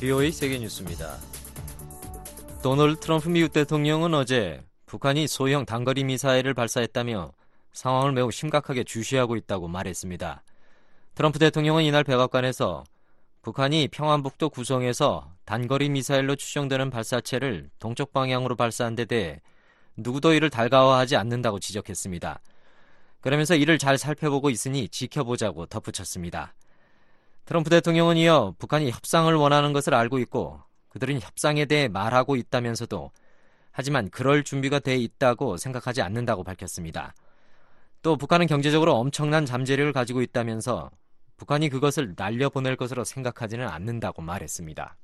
BOA 세계뉴스입니다. 도널드 트럼프 미국 대통령은 어제 북한이 소형 단거리 미사일을 발사했다며 상황을 매우 심각하게 주시하고 있다고 말했습니다. 트럼프 대통령은 이날 백악관에서 북한이 평안북도 구성에서 단거리 미사일로 추정되는 발사체를 동쪽 방향으로 발사한 데 대해 누구도 이를 달가워하지 않는다고 지적했습니다. 그러면서 이를 잘 살펴보고 있으니 지켜보자고 덧붙였습니다. 트럼프 대통령은 이어 북한이 협상을 원하는 것을 알고 있고 그들은 협상에 대해 말하고 있다면서도 하지만 그럴 준비가 돼 있다고 생각하지 않는다고 밝혔습니다. 또 북한은 경제적으로 엄청난 잠재력을 가지고 있다면서 북한이 그것을 날려보낼 것으로 생각하지는 않는다고 말했습니다.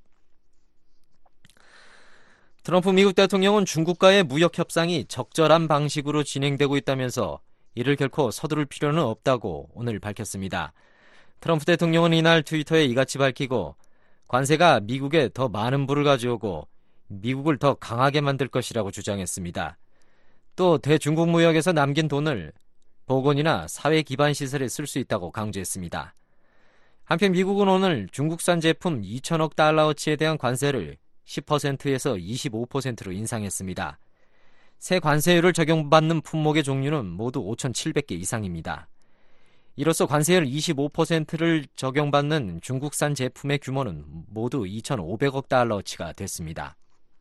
트럼프 미국 대통령은 중국과의 무역 협상이 적절한 방식으로 진행되고 있다면서 이를 결코 서두를 필요는 없다고 오늘 밝혔습니다. 트럼프 대통령은 이날 트위터에 이같이 밝히고 관세가 미국에 더 많은 부를 가져오고 미국을 더 강하게 만들 것이라고 주장했습니다. 또 대중국 무역에서 남긴 돈을 보건이나 사회 기반 시설에 쓸 수 있다고 강조했습니다. 한편 미국은 오늘 중국산 제품 2천억 달러어치에 대한 관세를 10%에서 25%로 인상했습니다. 새 관세율을 적용받는 품목의 종류는 모두 5,700개 이상입니다. 이로써 관세율 25%를 적용받는 중국산 제품의 규모는 모두 2,500억 달러어치가 됐습니다.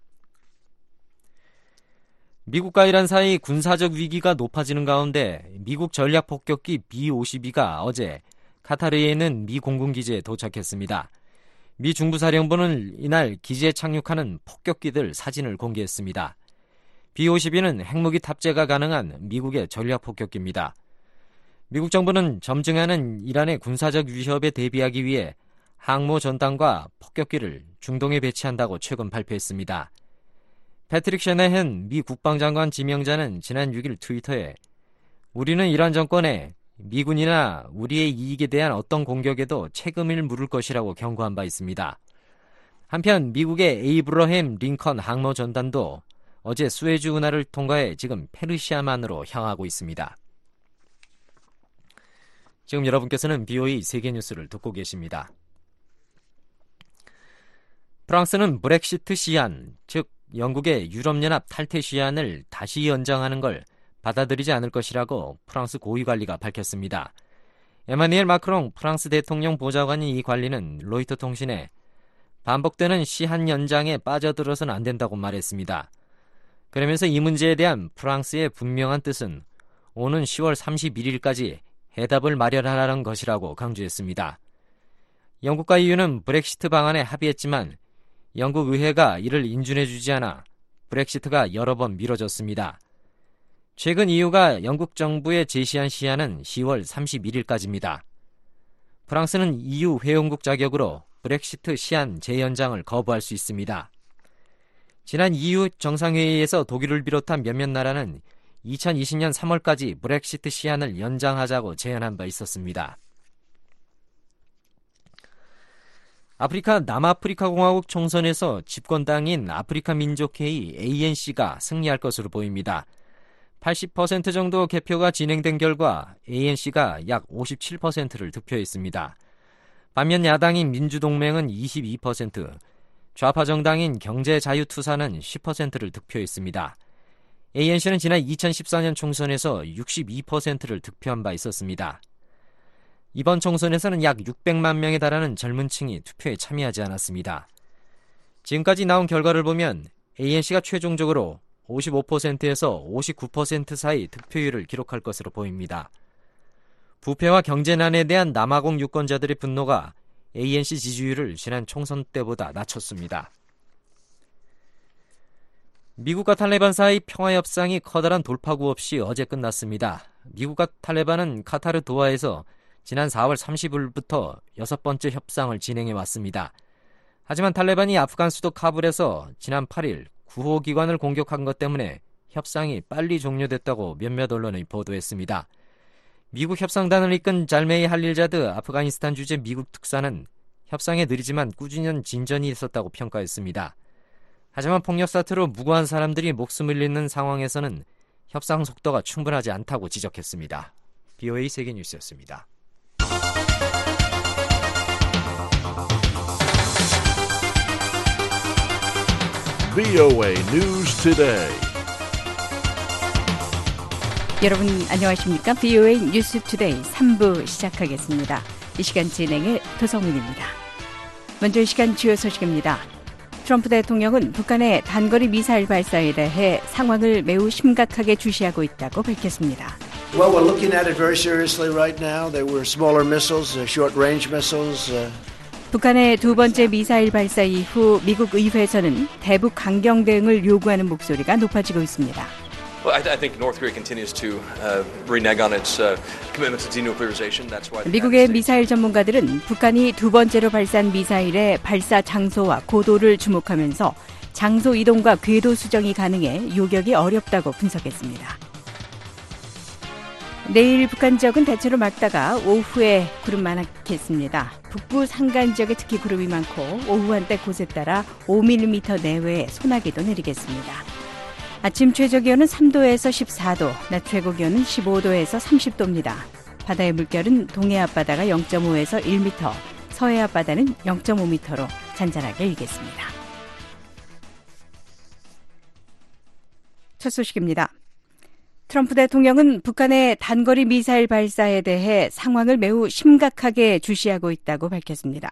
미국과 이란 사이 군사적 위기가 높아지는 가운데 미국 전략 폭격기 B-52가 어제 카타르에 있는 미 공군기지에 도착했습니다. 미 중부사령부는 이날 기지에 착륙하는 폭격기들 사진을 공개했습니다. B-52는 핵무기 탑재가 가능한 미국의 전략 폭격기입니다. 미국 정부는 점증하는 이란의 군사적 위협에 대비하기 위해 항모 전단과 폭격기를 중동에 배치한다고 최근 발표했습니다. 패트릭 셔나헨 미 국방장관 지명자는 지난 6일 트위터에 우리는 이란 정권에 미군이나 우리의 이익에 대한 어떤 공격에도 책임을 물을 것이라고 경고한 바 있습니다. 한편 미국의 에이브러햄 링컨 항모 전단도 어제 수에즈 운하를 통과해 지금 페르시아만으로 향하고 있습니다. 지금 여러분께서는 BOA 세계뉴스를 듣고 계십니다. 프랑스는 브렉시트 시한, 즉 영국의 유럽연합 탈퇴 시한을 다시 연장하는 걸 받아들이지 않을 것이라고 프랑스 고위관리가 밝혔습니다. 에마뉘엘 마크롱 프랑스 대통령 보좌관이 이 관리는 로이터 통신에 반복되는 시한 연장에 빠져들어서는 안 된다고 말했습니다. 그러면서 이 문제에 대한 프랑스의 분명한 뜻은 오는 10월 31일까지 해답을 마련하라는 것이라고 강조했습니다. 영국과 EU는 브렉시트 방안에 합의했지만 영국 의회가 이를 인준해주지 않아 브렉시트가 여러 번 미뤄졌습니다. 최근 EU가 영국 정부에 제시한 시한은 10월 31일까지입니다. 프랑스는 EU 회원국 자격으로 브렉시트 시한 재연장을 거부할 수 있습니다. 지난 EU 정상회의에서 독일을 비롯한 몇몇 나라는 2020년 3월까지 브렉시트 시한을 연장하자고 제안한 바 있었습니다. 아프리카 남아프리카 공화국 총선에서 집권당인 아프리카 민족회의 ANC가 승리할 것으로 보입니다. 80% 정도 개표가 진행된 결과 ANC가 약 57%를 득표했습니다. 반면 야당인 민주동맹은 22%, 좌파 정당인 경제자유투사는 10%를 득표했습니다. ANC는 지난 2014년 총선에서 62%를 득표한 바 있었습니다. 이번 총선에서는 약 600만 명에 달하는 젊은 층이 투표에 참여하지 않았습니다. 지금까지 나온 결과를 보면 ANC가 최종적으로 55%에서 59% 사이 득표율을 기록할 것으로 보입니다. 부패와 경제난에 대한 남아공 유권자들의 분노가 ANC 지지율을 지난 총선 때보다 낮췄습니다. 미국과 탈레반 사이 평화협상이 커다란 돌파구 없이 어제 끝났습니다. 미국과 탈레반은 카타르 도하에서 지난 4월 30일부터 6번째 협상을 진행해 왔습니다. 하지만 탈레반이 아프간 수도 카불에서 지난 8일 구호기관을 공격한 것 때문에 협상이 빨리 종료됐다고 몇몇 언론이 보도했습니다. 미국 협상단을 이끈 잘메이 할릴자드 아프가니스탄 주재 미국 특사는 협상에 느리지만 꾸준한 진전이 있었다고 평가했습니다. 하지만 폭력 사태로 무고한 사람들이 목숨을 잃는 상황에서는 협상 속도가 충분하지 않다고 지적했습니다. BOA 세계뉴스였습니다. VOA News Today. 여러분 안녕하십니까? VOA 뉴스 투데이 3부 시작하겠습니다. 이 시간 진행의 도성민입니다. 먼저 이 시간 주요 소식입니다. 트럼프 대통령은 북한의 단거리 미사일 발사에 대해 상황을 매우 심각하게 주시하고 있다고 밝혔습니다. Well, we're looking at it very seriously right now. They were smaller missiles, short-range missiles. 북한의 두 번째 미사일 발사 이후 미국 의회에서는 대북 강경 대응을 요구하는 목소리가 높아지고 있습니다. Well, I think North Korea continues to renege on its commitment to denuclearization. That's why. 미국의 미사일 전문가들은 북한이 두 번째로 발사한 미사일의 발사 장소와 고도를 주목하면서 장소 이동과 궤도 수정이 가능해 요격이 어렵다고 분석했습니다. 내일 북한 지역은 대체로 맑다가 오후에 구름 많겠습니다. 북부 산간 지역에 특히 구름이 많고 오후 한때 곳에 따라 5mm 내외의 소나기도 내리겠습니다. 아침 최저기온은 3도에서 14도, 낮 최고기온은 15도에서 30도입니다. 바다의 물결은 동해 앞바다가 0.5에서 1m, 서해 앞바다는 0.5m로 잔잔하게 일겠습니다. 첫 소식입니다. 트럼프 대통령은 북한의 단거리 미사일 발사에 대해 상황을 매우 심각하게 주시하고 있다고 밝혔습니다.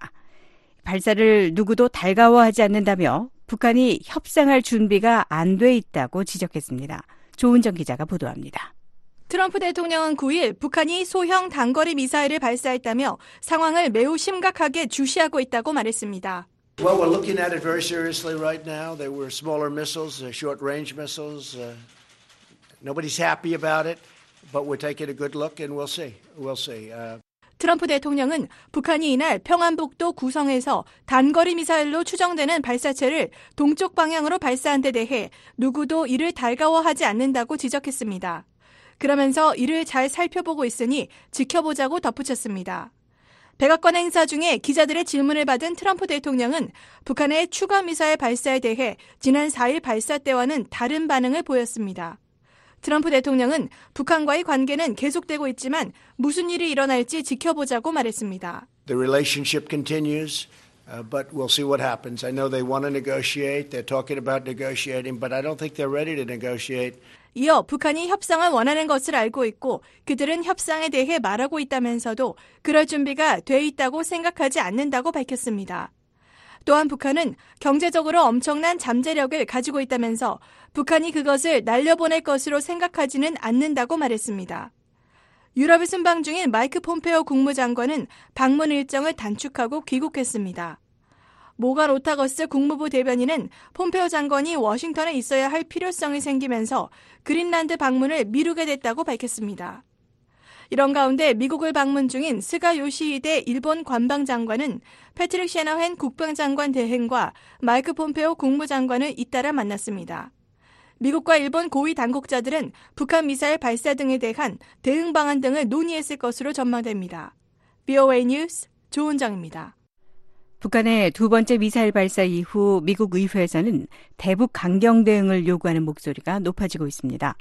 발사를 누구도 달가워하지 않는다며 북한이 협상할 준비가 안 돼 있다고 지적했습니다. 조은정 기자가 보도합니다. 트럼프 대통령은 9일 북한이 소형 단거리 미사일을 발사했다며 상황을 매우 심각하게 주시하고 있다고 말했습니다. Well, we're looking at it very seriously right now. They were smaller missiles, short-range missiles. Nobody's happy about it, but we're taking a good look and we'll see. 트럼프 대통령은 북한이 이날 평안북도 구성에서 단거리 미사일로 추정되는 발사체를 동쪽 방향으로 발사한 데 대해 누구도 이를 달가워하지 않는다고 지적했습니다. 그러면서 이를 잘 살펴보고 있으니 지켜보자고 덧붙였습니다. 백악관 행사 중에 기자들의 질문을 받은 트럼프 대통령은 북한의 추가 미사일 발사에 대해 지난 4일 발사 때와는 다른 반응을 보였습니다. 트럼프 대통령은 북한과의 관계는 계속되고 있지만 무슨 일이 일어날지 지켜보자고 말했습니다. The relationship continues, but we'll see what happens. I know they want to negotiate. They're talking about negotiating, but I don't think they're ready to negotiate. 이어 북한이 협상을 원하는 것을 알고 있고 그들은 협상에 대해 말하고 있다면서도 그럴 준비가 돼 있다고 생각하지 않는다고 밝혔습니다. 또한 북한은 경제적으로 엄청난 잠재력을 가지고 있다면서 북한이 그것을 날려보낼 것으로 생각하지는 않는다고 말했습니다. 유럽을 순방 중인 마이크 폼페오 국무장관은 방문 일정을 단축하고 귀국했습니다. 모간 오타거스 국무부 대변인은 폼페오 장관이 워싱턴에 있어야 할 필요성이 생기면서 그린란드 방문을 미루게 됐다고 밝혔습니다. 이런 가운데 미국을 방문 중인 스가 요시히데 일본 관방장관은 패트릭 셰너헨 국방장관 대행과 마이크 폼페오 국무장관을 잇따라 만났습니다. 미국과 일본 고위 당국자들은 북한 미사일 발사 등에 대한 대응 방안 등을 논의했을 것으로 전망됩니다. VOA 뉴스 조은정입니다. 북한의 두 번째 미사일 발사 이후 미국 의회에서는 대북 강경 대응을 요구하는 목소리가 높아지고 있습니다.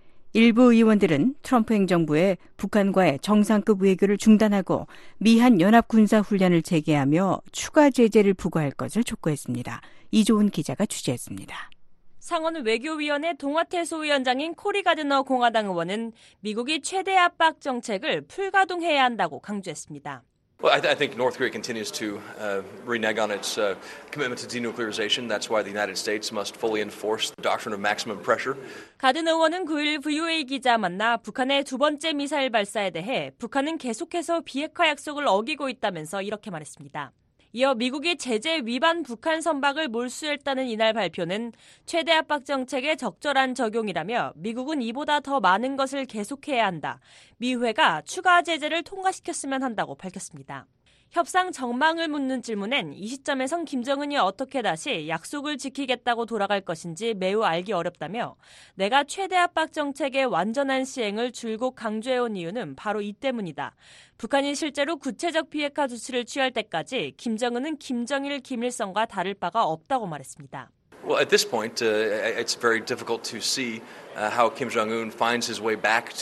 일부 의원들은 트럼프 행정부에 북한과의 정상급 외교를 중단하고 미한 연합군사훈련을 재개하며 추가 제재를 부과할 것을 촉구했습니다. 이조은 기자가 취재했습니다. 상원 외교위원회 동아태소위원장인 코리 가드너 공화당 의원은 미국이 최대 압박 정책을 풀가동해야 한다고 강조했습니다. Well, I think North Korea continues to renege on its commitment to denuclearization. That's why the United States must fully enforce the doctrine of maximum pressure. 가든 의원은 9일 VOA 기자 만나 북한의 두 번째 미사일 발사에 대해 북한은 계속해서 비핵화 약속을 어기고 있다면서 이렇게 말했습니다. 이어 미국이 제재 위반 북한 선박을 몰수했다는 이날 발표는 최대 압박 정책의 적절한 적용이라며 미국은 이보다 더 많은 것을 계속해야 한다. 미 의회가 추가 제재를 통과시켰으면 한다고 밝혔습니다. 협상 전망을 묻는 질문엔 이 시점에선 김정은이 어떻게 다시 약속을 지키겠다고 돌아갈 것인지 매우 알기 어렵다며 내가 최대 압박 정책의 완전한 시행을 줄곧 강조해온 이유는 바로 이 때문이다. 북한이 실제로 구체적 비핵화 조치를 취할 때까지 김정은은 김정일, 김일성과 다를 바가 없다고 말했습니다. Well, at this point, it's very difficult to see how Kim Jong-un finds his way back to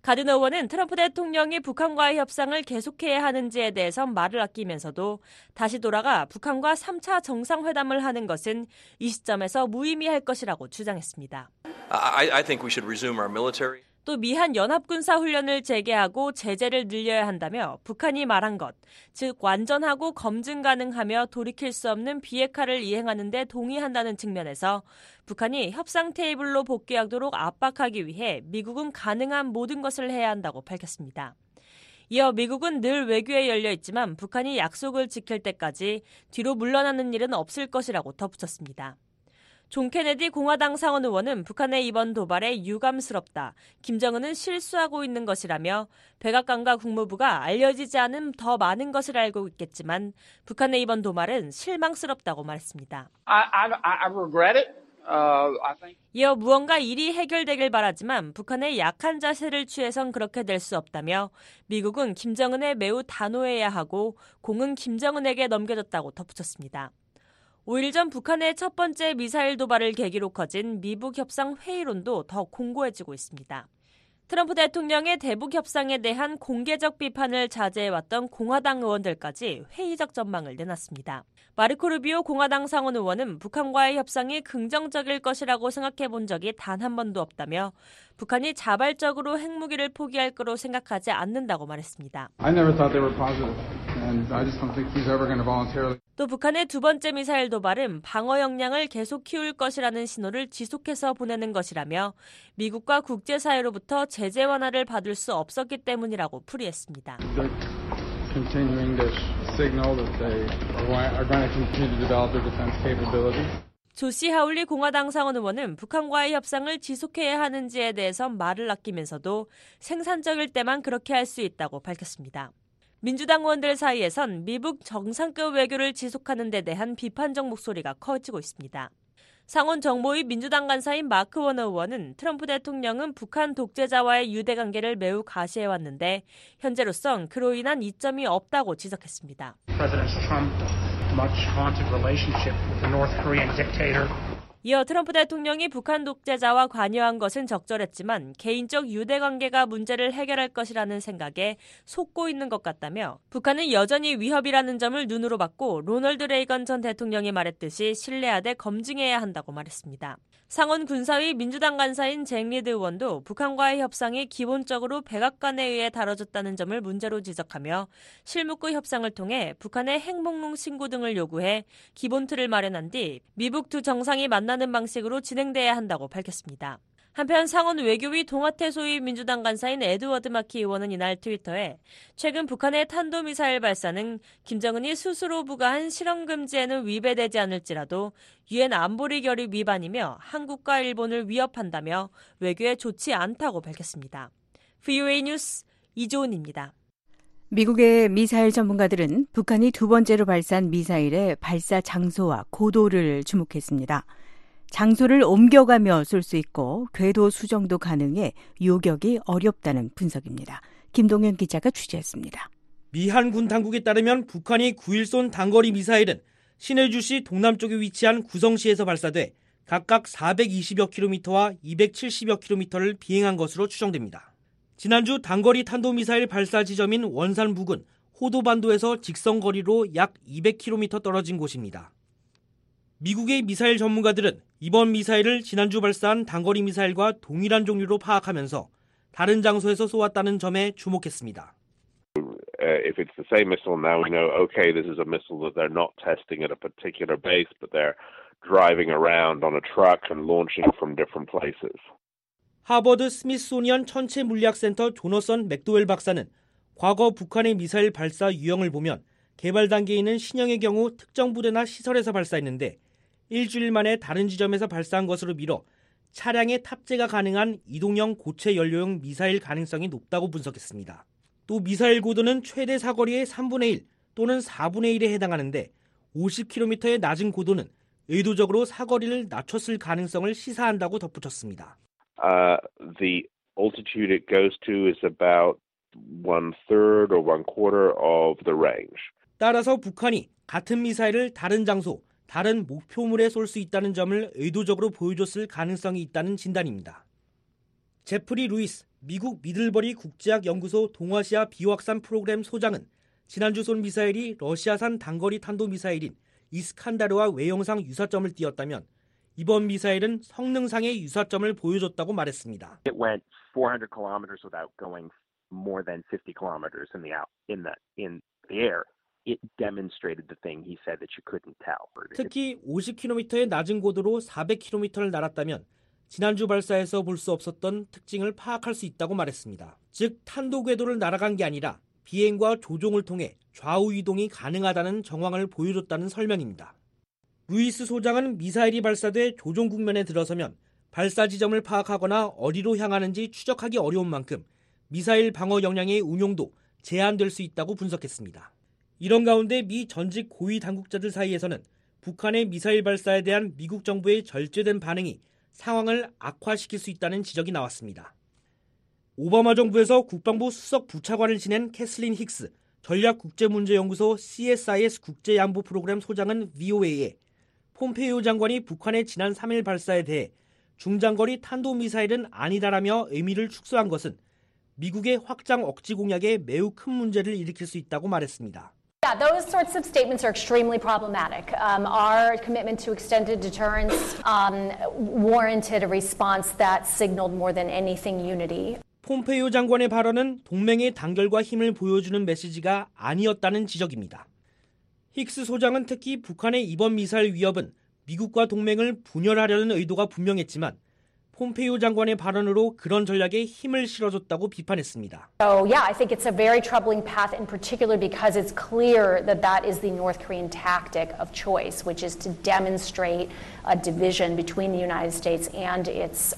가든 의원은 트럼프 대통령이 북한과의 협상을 계속해야 하는지에 대해서 말을 아끼면서도 다시 돌아가 북한과 3차 정상회담을 하는 것은 이 시점에서 무의미할 것이라고 주장했습니다. I think we should resume our military. 또 미한 연합군사훈련을 재개하고 제재를 늘려야 한다며 북한이 말한 것, 즉 완전하고 검증 가능하며 돌이킬 수 없는 비핵화를 이행하는 데 동의한다는 측면에서 북한이 협상 테이블로 복귀하도록 압박하기 위해 미국은 가능한 모든 것을 해야 한다고 밝혔습니다. 이어 미국은 늘 외교에 열려 있지만 북한이 약속을 지킬 때까지 뒤로 물러나는 일은 없을 것이라고 덧붙였습니다. 존 케네디 공화당 상원 의원은 북한의 이번 도발에 유감스럽다. 김정은은 실수하고 있는 것이라며 백악관과 국무부가 알려지지 않은 더 많은 것을 알고 있겠지만 북한의 이번 도발은 실망스럽다고 말했습니다. I regret it. 이어 무언가 일이 해결되길 바라지만 북한의 약한 자세를 취해선 그렇게 될 수 없다며 미국은 김정은에 매우 단호해야 하고 공은 김정은에게 넘겨졌다고 덧붙였습니다. 5일 전 북한의 첫 번째 미사일 도발을 계기로 커진 미북 협상 회의론도 더 공고해지고 있습니다. 트럼프 대통령의 대북 협상에 대한 공개적 비판을 자제해왔던 공화당 의원들까지 회의적 전망을 내놨습니다. 마르코 루비오 공화당 상원 의원은 북한과의 협상이 긍정적일 것이라고 생각해 본 적이 단 한 번도 없다며 북한이 자발적으로 핵무기를 포기할 거로 생각하지 않는다고 말했습니다. I never thought they were positive, and I just don't think he's ever going to voluntarily. 또 북한의 두 번째 미사일 도발은 방어 역량을 계속 키울 것이라는 신호를 지속해서 보내는 것이라며 미국과 국제사회로부터 제재 완화를 받을 수 없었기 때문이라고 풀이했습니다. Continuing to signal that they are going to continue to develop their defense capabilities. 조시 하울리 공화당 상원 의원은 북한과의 협상을 지속해야 하는지에 대해서 말을 아끼면서도 생산적일 때만 그렇게 할 수 있다고 밝혔습니다. 민주당 의원들 사이에선 미북 정상급 외교를 지속하는 데 대한 비판적 목소리가 커지고 있습니다. 상원 정보위 민주당 간사인 마크 워너 의원은 트럼프 대통령은 북한 독재자와의 유대관계를 매우 과시해왔는데 현재로선 그로 인한 이점이 없다고 지적했습니다. 이어 트럼프 대통령이 북한 독재자와 관여한 것은 적절했지만 개인적 유대관계가 문제를 해결할 것이라는 생각에 속고 있는 것 같다며 북한은 여전히 위협이라는 점을 눈으로 봤고 로널드 레이건 전 대통령이 말했듯이 신뢰하되 검증해야 한다고 말했습니다. 상원 군사위 민주당 간사인 잭 리드 의원도 북한과의 협상이 기본적으로 백악관에 의해 다뤄졌다는 점을 문제로 지적하며 실무급 협상을 통해 북한의 핵목록 신고 등을 요구해 기본 틀을 마련한 뒤 미북 두 정상이 만나는 방식으로 진행돼야 한다고 밝혔습니다. 한편 상원 외교위 동아태 소위 민주당 간사인 에드워드 마키 의원은 이날 트위터에 최근 북한의 탄도미사일 발사는 김정은이 스스로 부과한 실험금지에는 위배되지 않을지라도 유엔 안보리 결의 위반이며 한국과 일본을 위협한다며 외교에 좋지 않다고 밝혔습니다. VOA 뉴스 이조은입니다. 미국의 미사일 전문가들은 북한이 두 번째로 발사한 미사일의 발사 장소와 고도를 주목했습니다. 장소를 옮겨가며 쏠 수 있고 궤도 수정도 가능해 요격이 어렵다는 분석입니다. 김동현 기자가 취재했습니다. 미 한군 당국에 따르면 북한이 9일 쏜 단거리 미사일은 신해주시 동남쪽에 위치한 구성시에서 발사돼 각각 420여 킬로미터와 270여 킬로미터를 비행한 것으로 추정됩니다. 지난주 단거리 탄도미사일 발사 지점인 원산 부근 호도반도에서 직선거리로 약 200킬로미터 떨어진 곳입니다. 미국의 미사일 전문가들은 이번 미사일을 지난주 발사한 단거리 미사일과 동일한 종류로 파악하면서 다른 장소에서 쏘았다는 점에 주목했습니다. If it's the same missile, now we know, okay, this is a missile that they're not testing at a particular base, but they're driving around on a truck and launching from different places. 하버드 스미소니언 천체 물리학센터 조너선 맥도웰 박사는 과거 북한의 미사일 발사 유형을 보면 개발 단계에 있는 신형의 경우 특정 부대나 시설에서 발사했는데 일주일 만에 다른 지점에서 발사한 것으로 미뤄 차량에 탑재가 가능한 이동형 고체 연료용 미사일 가능성이 높다고 분석했습니다. 또 미사일 고도는 최대 사거리의 3분의 1 또는 4분의 1에 해당하는데 50km의 낮은 고도는 의도적으로 사거리를 낮췄을 가능성을 시사한다고 덧붙였습니다. The altitude it goes to is about 1/3 or 1/4 of the range. 따라서 북한이 같은 미사일을 다른 장소, 다른 목표물에 쏠 수 있다는 점을 의도적으로 보여줬을 가능성이 있다는 진단입니다. 제프리 루이스 미국 미들버리 국제학연구소 동아시아 비확산 프로그램 소장은 지난주 쏜 미사일이 러시아산 단거리 탄도미사일인 이스칸다르와 외형상 유사점을 띄었다면 이번 미사일은 성능상의 유사점을 보여줬다고 말했습니다. It went 400 kilometers without going more than 50 kilometers in the air. It demonstrated the thing he said that you couldn't tell. 특히 50km의 낮은 고도로 400km를 날았다면 지난주 발사에서 볼 수 없었던 특징을 파악할 수 있다고 말했습니다. 즉 탄도 궤도를 날아간 게 아니라 비행과 조종을 통해 좌우 이동이 가능하다는 정황을 보여줬다는 설명입니다. 루이스 소장은 미사일이 발사돼 조종 국면에 들어서면 발사 지점을 파악하거나 어디로 향하는지 추적하기 어려운 만큼 미사일 방어 역량의 운용도 제한될 수 있다고 분석했습니다. 이런 가운데 미 전직 고위 당국자들 사이에서는 북한의 미사일 발사에 대한 미국 정부의 절제된 반응이 상황을 악화시킬 수 있다는 지적이 나왔습니다. 오바마 정부에서 국방부 수석 부차관을 지낸 캐슬린 힉스 전략국제문제연구소 CSIS 국제양보 프로그램 소장은 VOA에 폼페이오 장관이 북한의 지난 3일 발사에 대해 중장거리 탄도미사일은 아니다라며 의미를 축소한 것은 미국의 확장 억지 공약에 매우 큰 문제를 일으킬 수 있다고 말했습니다. Yeah, those sorts of statements are extremely problematic. Our commitment to extended deterrence warranted a response that signaled more than anything unity. 폼페이오 장관의 발언은 동맹의 단결과 힘을 보여주는 메시지가 아니었다는 지적입니다. 힉스 소장은 특히 북한의 이번 미사일 위협은 미국과 동맹을 분열하려는 의도가 분명했지만 폼페이오 장관의 발언으로 그런 전략에 힘을 실어줬다고 비판했습니다. So yeah, I think it's a very troubling path in particular because it's clear that that is the North Korean tactic of choice, which is to demonstrate a division between the United States and its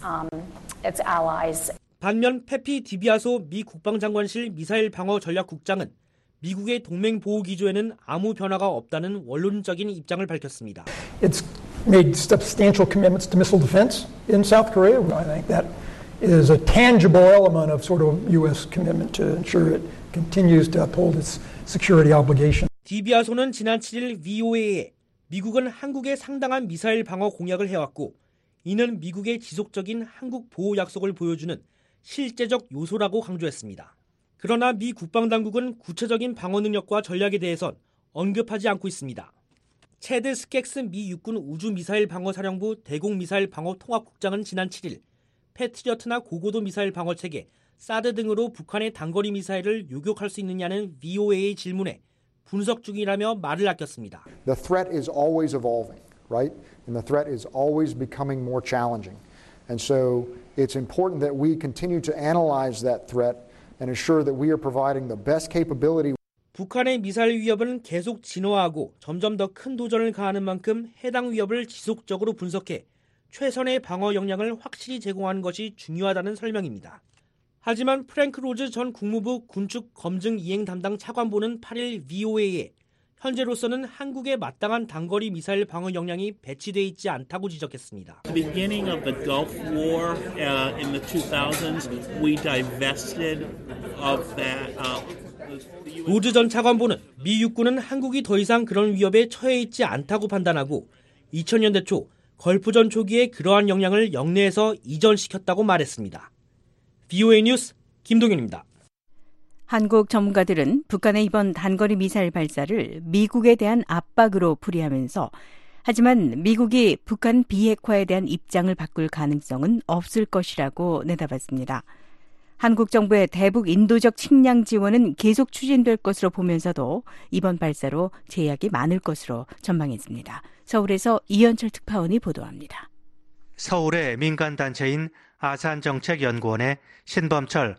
allies. 반면 페피 디비아소 미 국방장관실 미사일 방어 전략국장은 미국의 동맹 보호 기조에는 아무 변화가 없다는 원론적인 입장을 밝혔습니다. It's made substantial commitments to missile defense in South Korea. I think that is a tangible element of sort of U.S. commitment to ensure it continues to uphold its security obligation. 디비아소는 지난 7일 VOA에 미국은 한국에 상당한 미사일 방어 공약을 해왔고 이는 미국의 지속적인 한국 보호 약속을 보여주는 실제적 요소라고 강조했습니다. 그러나 미 국방당국은 구체적인 방어 능력과 전략에 대해선 언급하지 않고 있습니다. 체드 스켑스 미 육군 우주미사일 방어사령부 대공미사일 방어통합국장은 지난 7일 패트리어트나 고고도 미사일 방어체계, 사드 등으로 북한의 단거리 미사일을 요격할 수 있느냐는 VOA의 질문에 분석 중이라며 말을 아꼈습니다. The threat is always evolving, right? And the threat is always becoming more challenging. And so it's important that we continue to analyze that threat and ensure that we are providing the best capability. 북한의 미사일 위협은 계속 진화하고 점점 더 큰 도전을 가하는 만큼 해당 위협을 지속적으로 분석해 최선의 방어 역량을 확실히 제공하는 것이 중요하다는 설명입니다. 하지만 프랭크 로즈 전 국무부 군축 검증 이행 담당 차관보는 8일 VOA에 현재로서는 한국에 마땅한 단거리 미사일 방어 역량이 배치돼 있지 않다고 지적했습니다. Beginning of the Gulf War in the 2000s, we divested of that. 로즈 전 차관보는 미 육군은 한국이 더 이상 그런 위협에 처해 있지 않다고 판단하고 2000년대 초 걸프전 초기에 그러한 역량을 영내에서 이전시켰다고 말했습니다. VOA 뉴스 김동윤입니다. 한국 전문가들은 북한의 이번 단거리 미사일 발사를 미국에 대한 압박으로 풀이하면서 하지만 미국이 북한 비핵화에 대한 입장을 바꿀 가능성은 없을 것이라고 내다봤습니다. 한국 정부의 대북 인도적 식량 지원은 계속 추진될 것으로 보면서도 이번 발사로 제약이 많을 것으로 전망했습니다. 서울에서 이현철 특파원이 보도합니다. 서울의 민간단체인 아산정책연구원의 신범철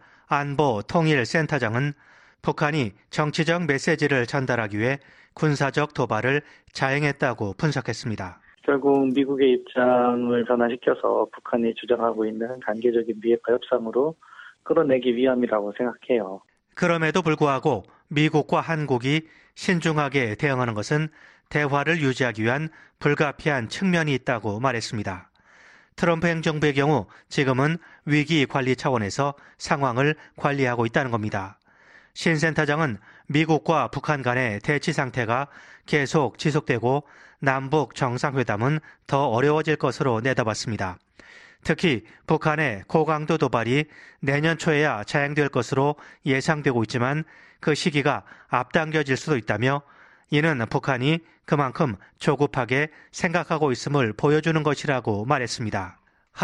안보통일센터장은 북한이 정치적 메시지를 전달하기 위해 군사적 도발을 자행했다고 분석했습니다. 결국 미국의 입장을 변화시켜서 북한이 주장하고 있는 단계적인 비핵화 협상으로 끌어내기 위함이라고 생각해요. 그럼에도 불구하고 미국과 한국이 신중하게 대응하는 것은 대화를 유지하기 위한 불가피한 측면이 있다고 말했습니다. 트럼프 행정부의 경우 지금은 위기 관리 차원에서 상황을 관리하고 있다는 겁니다. 신 센터장은 미국과 북한 간의 대치 상태가 계속 지속되고 남북 정상회담은 더 어려워질 것으로 내다봤습니다. 특히 북한의 고강도 도발이 내년 초에야 자행될 것으로 예상되고 있지만 그 시기가 앞당겨질 수도 있다며 이는 북한이 그만큼 조급하게 생각하고 있음을 보여주는 것이라고 말했습니다.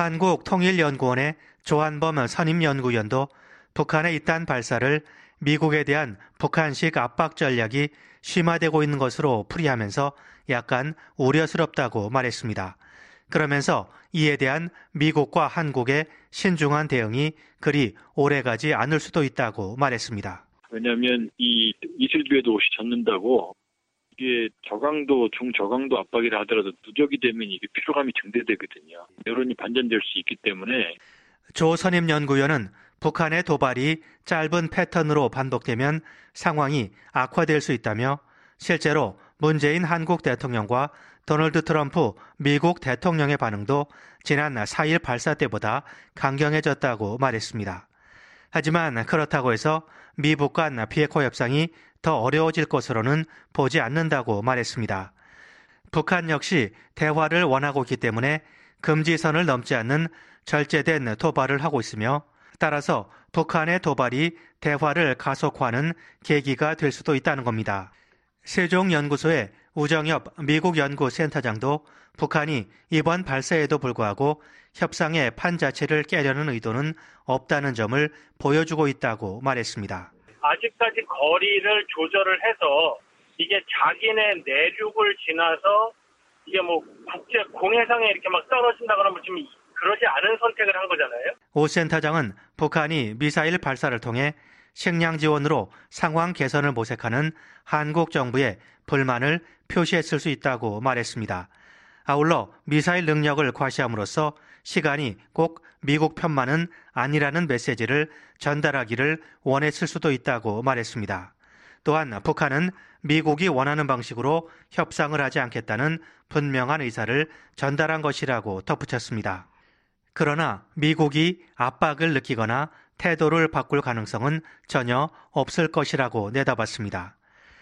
한국통일연구원의 조한범 선임연구위원도 북한의 이딴 발사를 미국에 대한 북한식 압박 전략이 심화되고 있는 것으로 풀이하면서 약간 우려스럽다고 말했습니다. 그러면서 이에 대한 미국과 한국의 신중한 대응이 그리 오래가지 않을 수도 있다고 말했습니다. 왜냐하면 이 이슬비에도 옷이 젖는다고 이게 저강도, 중저강도 압박이라 하더라도 누적이 되면 이게 피로감이 증대되거든요. 여론이 반전될 수 있기 때문에. 조 선임연구위원은 북한의 도발이 짧은 패턴으로 반복되면 상황이 악화될 수 있다며 실제로 문재인 한국 대통령과 도널드 트럼프 미국 대통령의 반응도 지난 4일 발사 때보다 강경해졌다고 말했습니다. 하지만 그렇다고 해서 미북 간 비핵화 협상이 더 어려워질 것으로는 보지 않는다고 말했습니다. 북한 역시 대화를 원하고 있기 때문에 금지선을 넘지 않는 절제된 도발을 하고 있으며 따라서 북한의 도발이 대화를 가속화하는 계기가 될 수도 있다는 겁니다. 세종연구소의 우정엽 미국 연구센터장도 북한이 이번 발사에도 불구하고 협상의 판 자체를 깨려는 의도는 없다는 점을 보여주고 있다고 말했습니다. 아직까지 거리를 조절을 해서 이게 자기네 내륙을 지나서 이게 뭐 국제 공해상에 이렇게 막 떨어진다 그러면 지금 그러지 않은 선택을 한 거잖아요. 오 센터장은 북한이 미사일 발사를 통해 식량 지원으로 상황 개선을 모색하는 한국 정부에 불만을 표시했을 수 있다고 말했습니다. 아울러 미사일 능력을 과시함으로써 시간이 꼭 미국 편만은 아니라는 메시지를 전달하기를 원했을 수도 있다고 말했습니다. 또한 북한은 미국이 원하는 방식으로 협상을 하지 않겠다는 분명한 의사를 전달한 것이라고 덧붙였습니다. 그러나 미국이 압박을 느끼거나 태도를 바꿀 가능성은 전혀 없을 것이라고 내다봤습니다.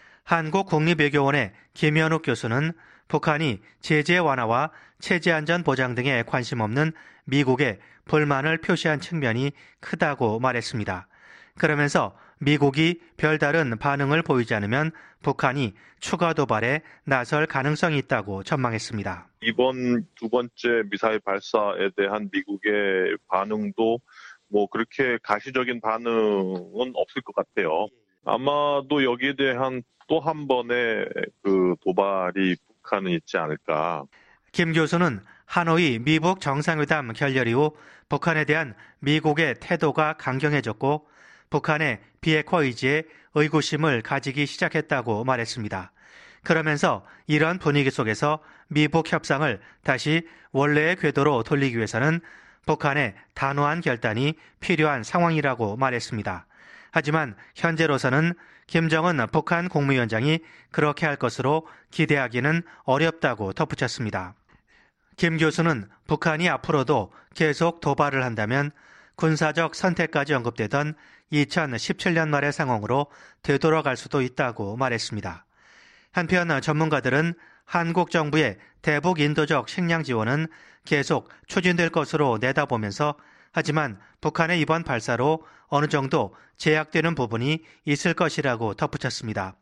한국국립외교원의 김현욱 교수는 북한이 제재 완화와 체제 안전 보장 등에 관심 없는 미국에 불만을 표시한 측면이 크다고 말했습니다. 그러면서 미국이 별다른 반응을 보이지 않으면 북한이 추가 도발에 나설 가능성이 있다고 전망했습니다. 이번 두 번째 미사일 발사에 대한 미국의 반응도 뭐 그렇게 가시적인 반응은 없을 것 같아요. 아마도 여기에 대한 또 한 번의 그 도발이 북한은 있지 않을까. 김 교수는 하노이 미북 정상회담 결렬 이후 북한에 대한 미국의 태도가 강경해졌고 북한의 비핵화 의지에 의구심을 가지기 시작했다고 말했습니다. 그러면서 이런 분위기 속에서 미북 협상을 다시 원래의 궤도로 돌리기 위해서는 북한의 단호한 결단이 필요한 상황이라고 말했습니다. 하지만 현재로서는 김정은 북한 국무위원장이 그렇게 할 것으로 기대하기는 어렵다고 덧붙였습니다. 김 교수는 북한이 앞으로도 계속 도발을 한다면 군사적 선택까지 언급되던 2017년 말의 상황으로 되돌아갈 수도 있다고 말했습니다. 한편 전문가들은 한국 정부의 대북 인도적 식량 지원은 계속 추진될 것으로 내다보면서 하지만 북한의 이번 발사로 어느 정도 제약되는 부분이 있을 것이라고 덧붙였습니다.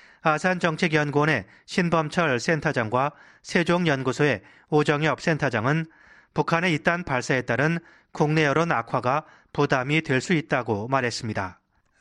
아산정책연구원의 신범철 센터장과 세종연구소의 오정엽 센터장은 북한의 이딴 발사에 따른 국내 여론 악화가 부담이 될 수 있다고 말했습니다.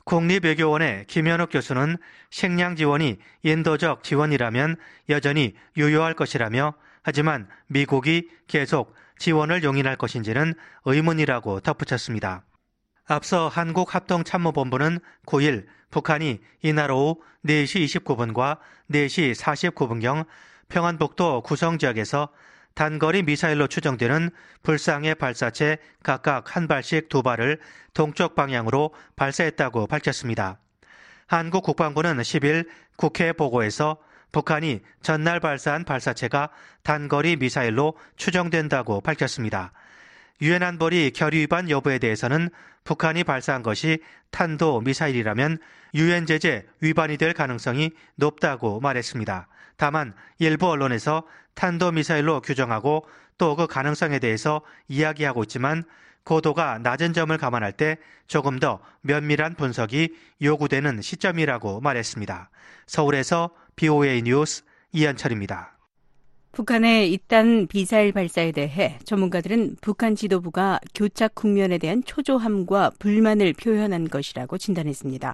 국립외교원의 김현욱 교수는 식량 지원이 인도적 지원이라면 여전히 유효할 것이라며 하지만 미국이 계속 지원을 용인할 것인지는 의문이라고 덧붙였습니다. 앞서 한국합동참모본부는 9일 북한이 이날 오후 4시 29분과 4시 49분경 평안북도 구성지역에서 단거리 미사일로 추정되는 불상의 발사체 각각 한 발씩 2발을 동쪽 방향으로 발사했다고 밝혔습니다. 한국 국방부는 10일 국회 보고에서 북한이 전날 발사한 발사체가 단거리 미사일로 추정된다고 밝혔습니다. 유엔 안보리 결의 위반 여부에 대해서는 북한이 발사한 것이 탄도 미사일이라면 유엔 제재 위반이 될 가능성이 높다고 말했습니다. 다만 일부 언론에서 탄도 미사일로 규정하고 또 그 가능성에 대해서 이야기하고 있지만 고도가 낮은 점을 감안할 때 조금 더 면밀한 분석이 요구되는 시점이라고 말했습니다. 서울에서 BOA 뉴스 이현철입니다. 북한의 잇단 미사일 발사에 대해 전문가들은 북한 지도부가 교착 국면에 대한 초조함과 불만을 표현한 것이라고 진단했습니다.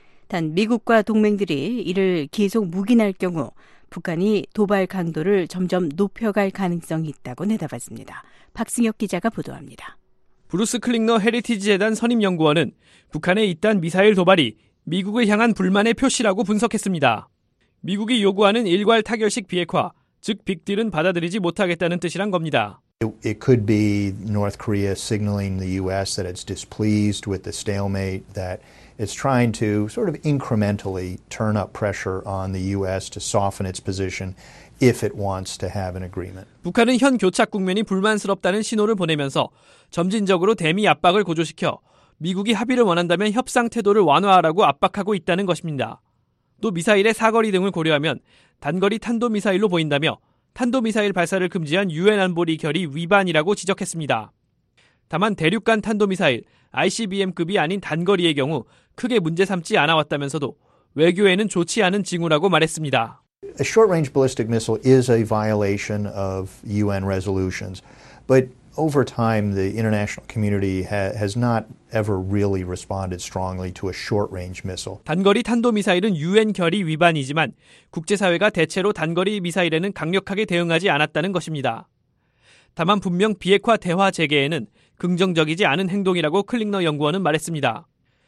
단 미국과 동맹들이 이를 계속 묵인할 경우 북한이 도발 강도를 점점 높여갈 가능성이 있다고 내다봤습니다. 박승혁 기자가 보도합니다. 브루스 클링너 헤리티지 재단 선임연구원은 북한의 잇단 미사일 도발이 미국을 향한 불만의 표시라고 분석했습니다. 미국이 요구하는 일괄 타결식 비핵화, 즉 빅딜은 받아들이지 못하겠다는 뜻이란 겁니다. It could be North Korea signaling the U.S. that it's displeased with the stalemate, that it's trying to sort of incrementally turn up pressure on the U.S. to soften its position if it wants to have an agreement. 북한은 현 교착 국면이 불만스럽다는 신호를 보내면서 점진적으로 대미 압박을 고조시켜 미국이 합의를 원한다면 협상 태도를 완화하라고 압박하고 있다는 것입니다. 또 미사일의 사거리 등을 고려하면 단거리 탄도미사일로 보인다며 탄도미사일 발사를 금지한 유엔 안보리 결의 위반이라고 지적했습니다. 다만 대륙간 탄도미사일 ICBM급이 아닌 단거리의 경우 크게 문제 삼지 않아왔다면서도 외교에는 좋지 않은 징후라고 말했습니다. A short-range ballistic missile is a violation of UN resolutions, but over time the international community has not ever really responded strongly to a short-range missile. 단거리 탄도미사일은 유엔 결의 위반이지만 국제사회가 대체로 단거리 미사일에는 강력하게 대응하지 않았다는 것입니다. 다만 분명 비핵화 대화 재개에는 긍정적이지 않은 행동이라고 클링너 연구원은 말했습니다.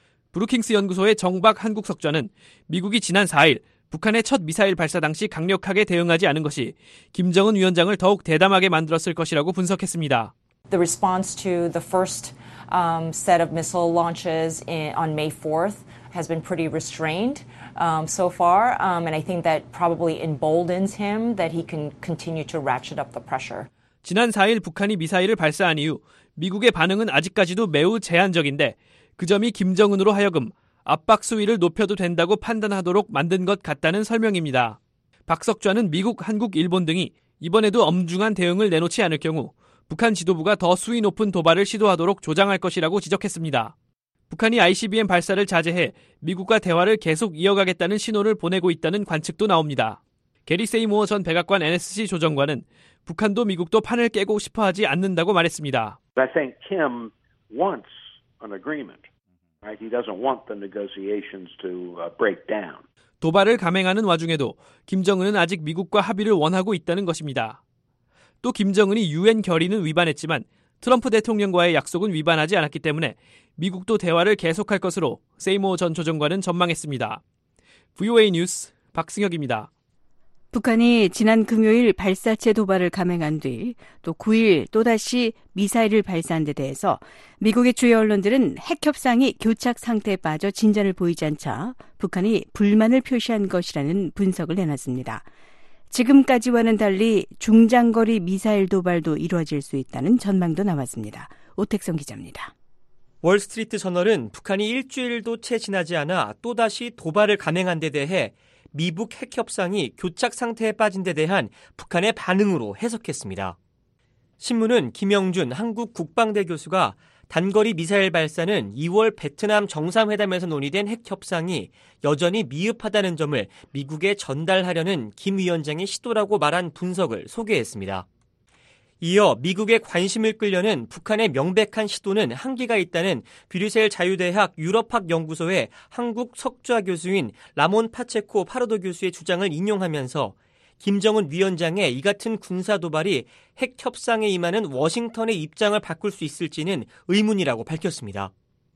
브루킹스 연구소의 정박 한국석좌는 미국이 지난 4일 북한의 첫 미사일 발사 당시 강력하게 대응하지 않은 것이 김정은 위원장을 더욱 대담하게 만들었을 것이라고 분석했습니다. The response to the first set of missile launches on May 4th has been pretty restrained so far, and I think that probably emboldens him that he can continue to ratchet up the pressure. 지난 4일 북한이 미사일을 발사한 이후 미국의 반응은 아직까지도 매우 제한적인데 그 점이 김정은으로 하여금 압박 수위를 높여도 된다고 판단하도록 만든 것 같다는 설명입니다. 박석좌는 미국, 한국, 일본 등이 이번에도 엄중한 대응을 내놓지 않을 경우 북한 지도부가 더 수위 높은 도발을 시도하도록 조장할 것이라고 지적했습니다. 북한이 ICBM 발사를 자제해 미국과 대화를 계속 이어가겠다는 신호를 보내고 있다는 관측도 나옵니다. 게리 세이모어 전 백악관 NSC 조정관은 북한도 미국도 판을 깨고 싶어하지 않는다고 말했습니다. I think Kim wants an agreement. Right? He doesn't want the negotiations to break down. 도발을 감행하는 와중에도 김정은은 아직 미국과 합의를 원하고 있다는 것입니다. 또 김정은이 유엔 결의는 위반했지만 트럼프 대통령과의 약속은 위반하지 않았기 때문에 미국도 대화를 계속할 것으로 세이모 전 조정관은 전망했습니다. VOA 뉴스 박승혁입니다. 북한이 지난 금요일 발사체 도발을 감행한 뒤 또 9일 또다시 미사일을 발사한 데 대해서 미국의 주요 언론들은 핵 협상이 교착 상태에 빠져 진전을 보이지 않자 북한이 불만을 표시한 것이라는 분석을 내놨습니다. 지금까지와는 달리 중장거리 미사일 도발도 이루어질 수 있다는 전망도 나왔습니다. 오택성 기자입니다. 월스트리트 저널은 북한이 일주일도 채 지나지 않아 또다시 도발을 감행한 데 대해 미북 핵 협상이 교착 상태에 빠진 데 대한 북한의 반응으로 해석했습니다. 신문은 김영준 한국 국방대 교수가 단거리 미사일 발사는 2월 베트남 정상회담에서 논의된 핵 협상이 여전히 미흡하다는 점을 미국에 전달하려는 김 위원장의 시도라고 말한 분석을 소개했습니다. 이어 미국의 관심을 끌려는 북한의 명백한 시도는 한계가 있다는 브뤼셀 자유대학 유럽학 연구소의 한국 석좌 교수인 라몬 파체코 파르도 교수의 주장을 인용하면서 김정은 위원장의 이 같은 군사 도발이 핵 협상에 임하는 워싱턴의 입장을 바꿀 수 있을지는 의문이라고 밝혔습니다.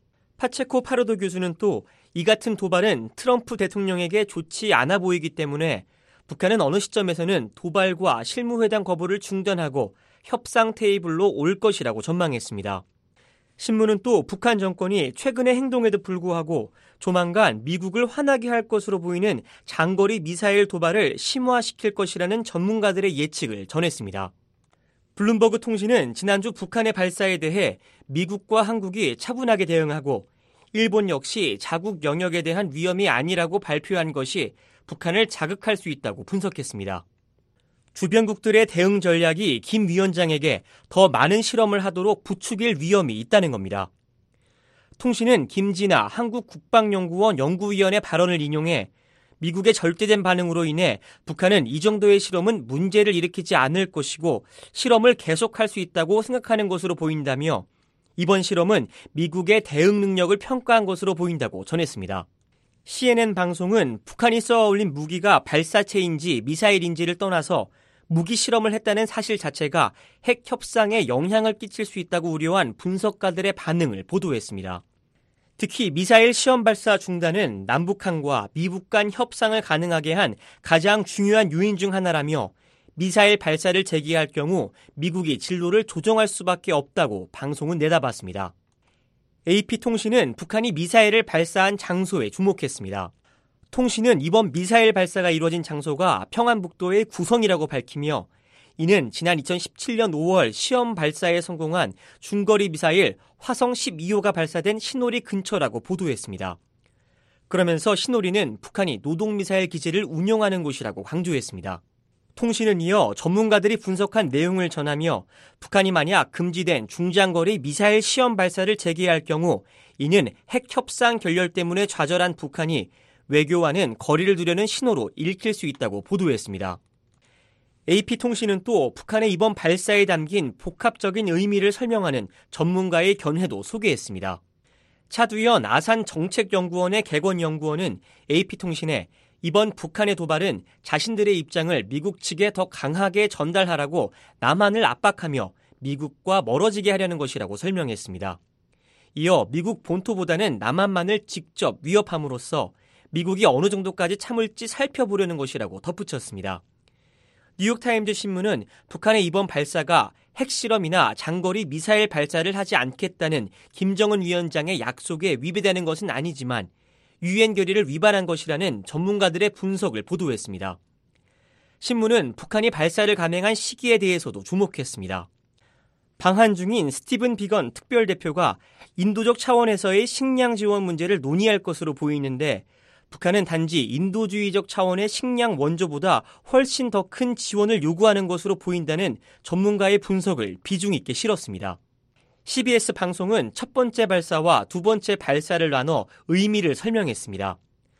파체코 파르도 교수는 또 이 같은 도발은 트럼프 대통령에게 좋지 않아 보이기 때문에 북한은 어느 시점에서는 도발과 실무회담 거부를 중단하고 협상 테이블로 올 것이라고 전망했습니다. 신문은 또 북한 정권이 최근의 행동에도 불구하고 조만간 미국을 화나게 할 것으로 보이는 장거리 미사일 도발을 심화시킬 것이라는 전문가들의 예측을 전했습니다. 블룸버그 통신은 지난주 북한의 발사에 대해 미국과 한국이 차분하게 대응하고 일본 역시 자국 영역에 대한 위험이 아니라고 발표한 것이 북한을 자극할 수 있다고 분석했습니다. 주변국들의 대응 전략이 김 위원장에게 더 많은 실험을 하도록 부추길 위험이 있다는 겁니다. 통신은 김진아 한국국방연구원 연구위원의 발언을 인용해 미국의 절대된 반응으로 인해 북한은 이 정도의 실험은 문제를 일으키지 않을 것이고 실험을 계속할 수 있다고 생각하는 것으로 보인다며 이번 실험은 미국의 대응 능력을 평가한 것으로 보인다고 전했습니다. CNN 방송은 북한이 쏘아올린 무기가 발사체인지 미사일인지를 떠나서 무기 실험을 했다는 사실 자체가 핵 협상에 영향을 끼칠 수 있다고 우려한 분석가들의 반응을 보도했습니다. 특히 미사일 시험 발사 중단은 남북한과 미북 간 협상을 가능하게 한 가장 중요한 요인 중 하나라며 미사일 발사를 재개할 경우 미국이 진로를 조정할 수밖에 없다고 방송은 내다봤습니다. AP통신은 북한이 미사일을 발사한 장소에 주목했습니다. 통신은 이번 미사일 발사가 이루어진 장소가 평안북도의 구성이라고 밝히며 이는 지난 2017년 5월 시험 발사에 성공한 중거리 미사일 화성 12호가 발사된 신오리 근처라고 보도했습니다. 그러면서 신오리는 북한이 노동미사일 기지를 운용하는 곳이라고 강조했습니다. 통신은 이어 전문가들이 분석한 내용을 전하며 북한이 만약 금지된 중장거리 미사일 시험 발사를 재개할 경우 이는 핵 협상 결렬 때문에 좌절한 북한이 외교와는 거리를 두려는 신호로 읽힐 수 있다고 보도했습니다. AP통신은 또 북한의 이번 발사에 담긴 복합적인 의미를 설명하는 전문가의 견해도 소개했습니다. 차두현 아산정책연구원의 객원연구원은 AP통신에 이번 북한의 도발은 자신들의 입장을 미국 측에 더 강하게 전달하라고 남한을 압박하며 미국과 멀어지게 하려는 것이라고 설명했습니다. 이어 미국 본토보다는 남한만을 직접 위협함으로써 미국이 어느 정도까지 참을지 살펴보려는 것이라고 덧붙였습니다. 뉴욕타임즈 신문은 북한의 이번 발사가 핵실험이나 장거리 미사일 발사를 하지 않겠다는 김정은 위원장의 약속에 위배되는 것은 아니지만 유엔 결의를 위반한 것이라는 전문가들의 분석을 보도했습니다. 신문은 북한이 발사를 감행한 시기에 대해서도 주목했습니다. 방한 중인 스티븐 비건 특별대표가 인도적 차원에서의 식량 지원 문제를 논의할 것으로 보이는데 북한은 단지 인도주의적 차원의 식량 원조보다 훨씬 더 큰 지원을 요구하는 것으로 보인다는 전문가의 분석을 비중 있게 실었습니다. CBS 방송은 첫 번째 발사와 두 번째 발사를 나눠 의미를 설명했습니다.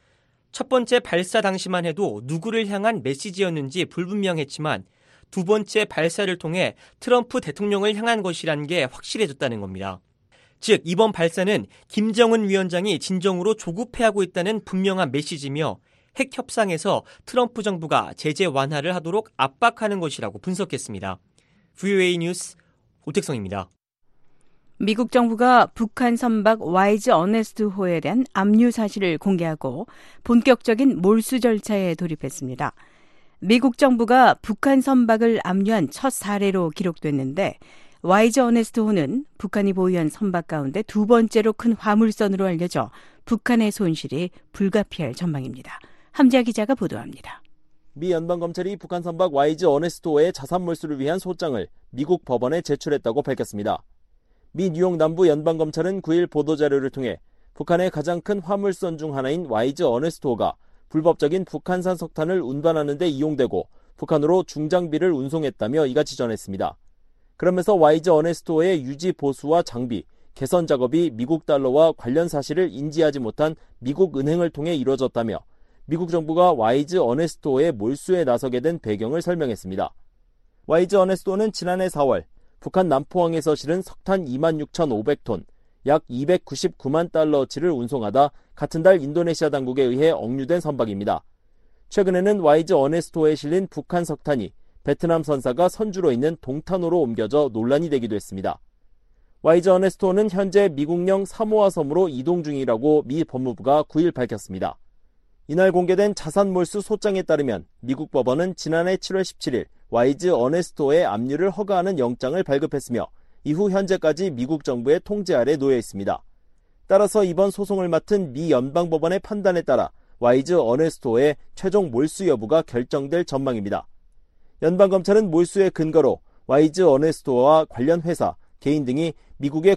첫 번째 발사 당시만 해도 누구를 향한 메시지였는지 불분명했지만 두 번째 발사를 통해 트럼프 대통령을 향한 것이란 게 확실해졌다는 겁니다. 즉 이번 발사는 김정은 위원장이 진정으로 조급해하고 있다는 분명한 메시지며 핵 협상에서 트럼프 정부가 제재 완화를 하도록 압박하는 것이라고 분석했습니다. VOA 뉴스 오택성입니다. 미국 정부가 북한 선박 와이즈 어네스트호에 대한 압류 사실을 공개하고 본격적인 몰수 절차에 돌입했습니다. 미국 정부가 북한 선박을 압류한 첫 사례로 기록됐는데 와이즈 어네스트호는 북한이 보유한 선박 가운데 두 번째로 큰 화물선으로 알려져 북한의 손실이 불가피할 전망입니다. 함지아 기자가 보도합니다. 미 연방검찰이 북한 선박 와이즈 어네스트호의 자산 몰수를 위한 소장을 미국 법원에 제출했다고 밝혔습니다. 미 뉴욕 남부 연방검찰은 9일 보도자료를 통해 북한의 가장 큰 화물선 중 하나인 와이즈 어네스트호가 불법적인 북한산 석탄을 운반하는 데 이용되고 북한으로 중장비를 운송했다며 이같이 전했습니다. 그러면서 와이즈 어네스트호의 유지 보수와 장비, 개선 작업이 미국 달러와 관련 사실을 인지하지 못한 미국 은행을 통해 이루어졌다며 미국 정부가 와이즈 어네스트호의 몰수에 나서게 된 배경을 설명했습니다. 와이즈 어네스트호는 지난해 4월 북한 남포항에서 실은 석탄 26,500톤, 약 299만 달러어치를 운송하다 같은 달 인도네시아 당국에 의해 억류된 선박입니다. 최근에는 와이즈 어네스트호에 실린 북한 석탄이 베트남 선사가 선주로 있는 동탄호로 옮겨져 논란이 되기도 했습니다. 와이즈 어네스트호는 현재 미국령 사모아 섬으로 이동 중이라고 미 법무부가 9일 밝혔습니다. 이날 공개된 자산 몰수 소장에 따르면 미국 법원은 지난해 7월 17일 와이즈 어네스트호의 압류를 허가하는 영장을 발급했으며 이후 현재까지 미국 정부의 통제 아래 놓여 있습니다. 따라서 이번 소송을 맡은 미 연방법원의 판단에 따라 와이즈 어네스트호의 최종 몰수 여부가 결정될 전망입니다. 연방검찰은 몰수의 근거로 와이즈 어네스트호와 관련 회사, 개인 등이 미국의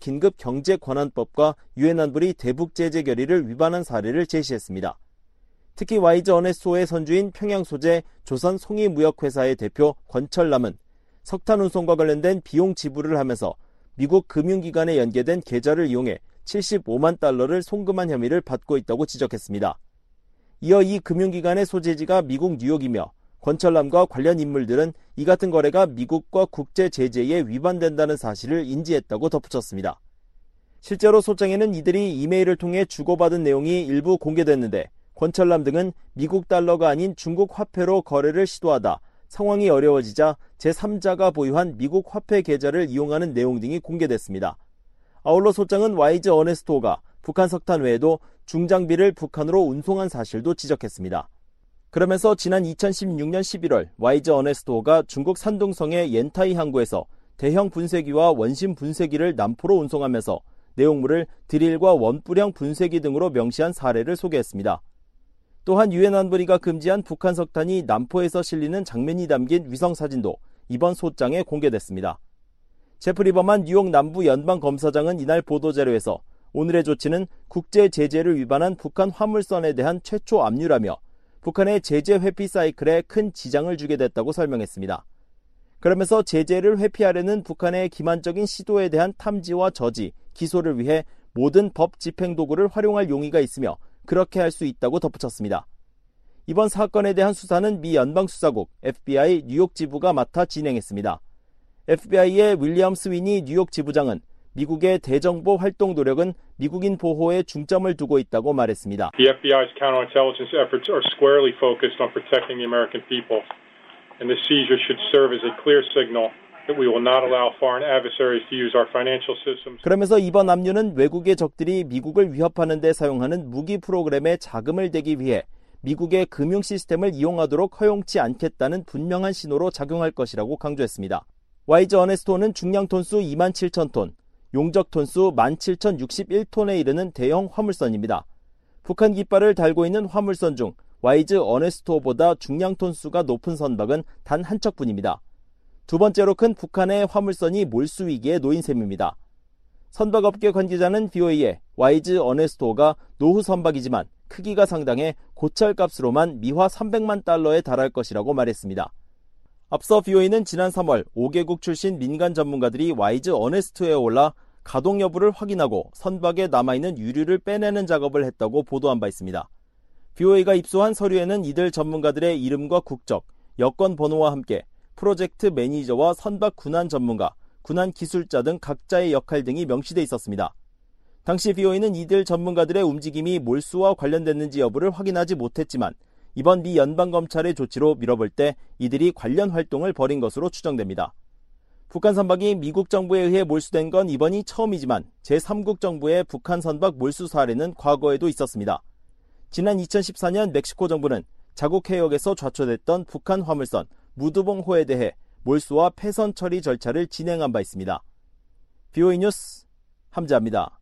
국제긴급경제권한법과 유엔 안보리 대북제재 결의를 위반한 사례를 제시했습니다. 특히 YG 어네스토의 선주인 평양 소재 조선 송이무역회사의 대표 권철남은 석탄 운송과 관련된 비용 지불을 하면서 미국 금융기관에 연계된 계좌를 이용해 75만 달러를 송금한 혐의를 받고 있다고 지적했습니다. 이어 이 금융기관의 소재지가 미국 뉴욕이며 권철남과 관련 인물들은 이 같은 거래가 미국과 국제 제재에 위반된다는 사실을 인지했다고 덧붙였습니다. 실제로 소장에는 이들이 이메일을 통해 주고받은 내용이 일부 공개됐는데 권철남 등은 미국 달러가 아닌 중국 화폐로 거래를 시도하다 상황이 어려워지자 제3자가 보유한 미국 화폐 계좌를 이용하는 내용 등이 공개됐습니다. 아울러 소장은 YG 어네스토가 북한 석탄 외에도 중장비를 북한으로 운송한 사실도 지적했습니다. 그러면서 지난 2016년 11월 YG 어네스토가 중국 산둥성의 옌타이 항구에서 대형 분쇄기와 원심 분쇄기를 남포로 운송하면서 내용물을 드릴과 원뿔형 분쇄기 등으로 명시한 사례를 소개했습니다. 또한 유엔 안보리가 금지한 북한 석탄이 남포에서 실리는 장면이 담긴 위성사진도 이번 소장에 공개됐습니다. 제프리 버만 뉴욕 남부 연방검사장은 이날 보도자료에서 오늘의 조치는 국제 제재를 위반한 북한 화물선에 대한 최초 압류라며 북한의 제재 회피 사이클에 큰 지장을 주게 됐다고 설명했습니다. 그러면서 제재를 회피하려는 북한의 기만적인 시도에 대한 탐지와 저지, 기소를 위해 모든 법 집행 도구를 활용할 용의가 있으며 그렇게 할 수 있다고 덧붙였습니다. 이번 사건에 대한 수사는 미 연방수사국 FBI 뉴욕 지부가 맡아 진행했습니다. FBI의 윌리엄 스위니 뉴욕 지부장은 미국의 대정보 활동 노력은 미국인 보호에 중점을 두고 있다고 말했습니다. The FBI's counterintelligence efforts are squarely focused on protecting the American people, and the seizure should serve as a clear signal that we will not allow foreign adversaries to use our financial systems. 그러면서 이번 압류는 외국의 적들이 미국을 위협하는 데 사용하는 무기 프로그램에 자금을 대기 위해 미국의 금융 시스템을 이용하도록 허용치 않겠다는 분명한 신호로 작용할 것이라고 강조했습니다. YG 어네스토는 중량 톤수 27,000톤, 용적 톤수 17,061톤에 이르는 대형 화물선입니다. 북한 깃발을 달고 있는 화물선 중 YG 어네스토보다 중량 톤수가 높은 선박은 단 한 척뿐입니다. 두 번째로 큰 북한의 화물선이 몰수 위기에 놓인 셈입니다. 선박업계 관계자는 BOA에 YG 어네스토가 노후 선박이지만 크기가 상당해 고철값으로만 미화 300만 달러에 달할 것이라고 말했습니다. 앞서 BOA는 지난 3월 5개국 출신 민간 전문가들이 YG 어네스토에 올라 가동 여부를 확인하고 선박에 남아있는 유류를 빼내는 작업을 했다고 보도한 바 있습니다. BOA가 입수한 서류에는 이들 전문가들의 이름과 국적, 여권 번호와 함께 프로젝트 매니저와 선박 군환 전문가, 군환 기술자 등 각자의 역할 등이 명시돼 있었습니다. 당시 BOA는 이들 전문가들의 움직임이 몰수와 관련됐는지 여부를 확인하지 못했지만 이번 미 연방검찰의 조치로 미뤄볼 때 이들이 관련 활동을 벌인 것으로 추정됩니다. 북한 선박이 미국 정부에 의해 몰수된 건 이번이 처음이지만 제3국 정부의 북한 선박 몰수 사례는 과거에도 있었습니다. 지난 2014년 멕시코 정부는 자국 해역에서 좌초됐던 북한 화물선 무드봉호에 대해 몰수와 폐선 처리 절차를 진행한 바 있습니다. BOA 뉴스 함재합니다.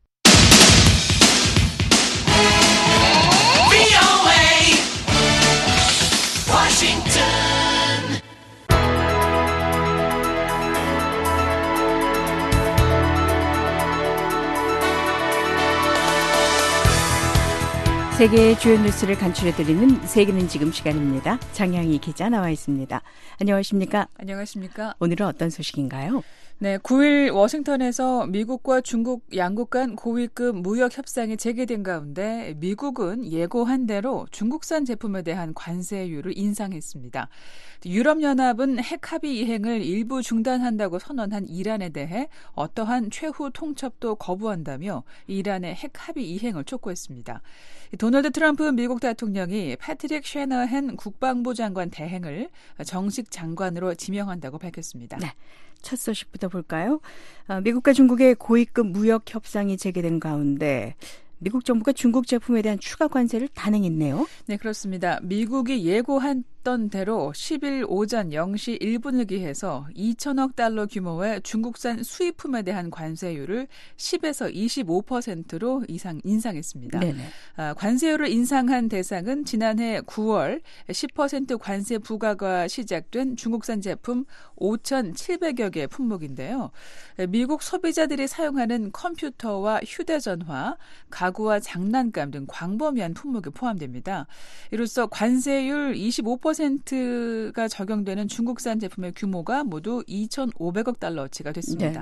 세계의 주요 뉴스를 간추려드리는 세계는 지금 시간입니다. 장향희 기자 나와 있습니다. 안녕하십니까? 안녕하십니까? 오늘은 어떤 소식인가요? 네, 9일 워싱턴에서 미국과 중국 양국 간 고위급 무역 협상이 재개된 가운데 미국은 예고한 대로 중국산 제품에 대한 관세율을 인상했습니다. 유럽연합은 핵 합의 이행을 일부 중단한다고 선언한 이란에 대해 어떠한 최후 통첩도 거부한다며 이란의 핵 합의 이행을 촉구했습니다. 도널드 트럼프 미국 대통령이 패트릭 셰너헨 국방부 장관 대행을 정식 장관으로 지명한다고 밝혔습니다. 네. 첫 소식부터 볼까요? 미국과 중국의 고위급 무역 협상이 재개된 가운데 미국 정부가 중국 제품에 대한 추가 관세를 단행했네요. 네, 그렇습니다. 미국이 예고한 알려졌던 대로 10일 오전 0시 1분을 기해서 2천억 달러 규모의 중국산 수입품에 대한 관세율을 10에서 25%로 인상했습니다. 관세율을 인상한 대상은 지난해 9월 10% 관세 부과가 시작된 중국산 제품 5,700여 개 품목인데요. 미국 소비자들이 사용하는 컴퓨터와 휴대전화, 가구와 장난감 등 광범위한 품목이 포함됩니다. 이로써 관세율 25%가 적용되는 중국산 제품의 규모가 모두 2,500억 달러치가 됐습니다.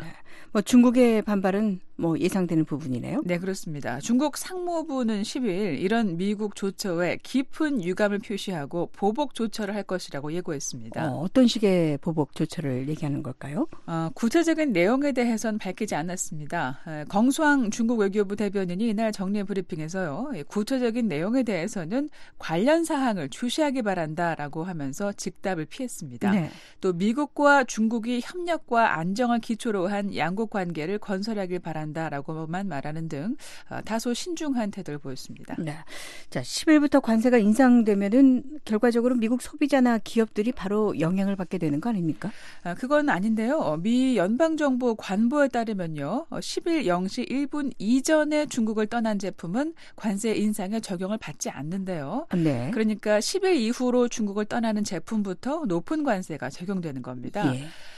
중국의 반발은 예상되는 부분이네요. 네, 그렇습니다. 중국 상무부는 10일 이런 미국 조처에 깊은 유감을 표시하고 보복 조처를 할 것이라고 예고했습니다. 어떤 식의 보복 조처를 얘기하는 걸까요? 구체적인 내용에 대해서는 밝히지 않았습니다. 경수왕 중국 외교부 대변인이 이날 정례 브리핑에서요. 구체적인 내용에 대해서는 관련 사항을 주시하기 바란다라고 하면서 직답을 피했습니다. 또 미국과 중국이 협력과 안정을 기초로 한 양국 관계를 건설하길 바란다라고만 말하는 등 다소 신중한 태도를 보였습니다. 자, 10일부터 관세가 인상되면은 결과적으로 미국 소비자나 기업들이 바로 영향을 받게 되는 거 아닙니까? 그건 아닌데요. 미 연방정부 관보에 따르면요. 10일 0시 1분 이전에 중국을 떠난 제품은 관세 인상에 적용을 받지 않는데요. 그러니까 10일 이후로 중국을 떠나는 제품부터 높은 관세가 적용되는 겁니다.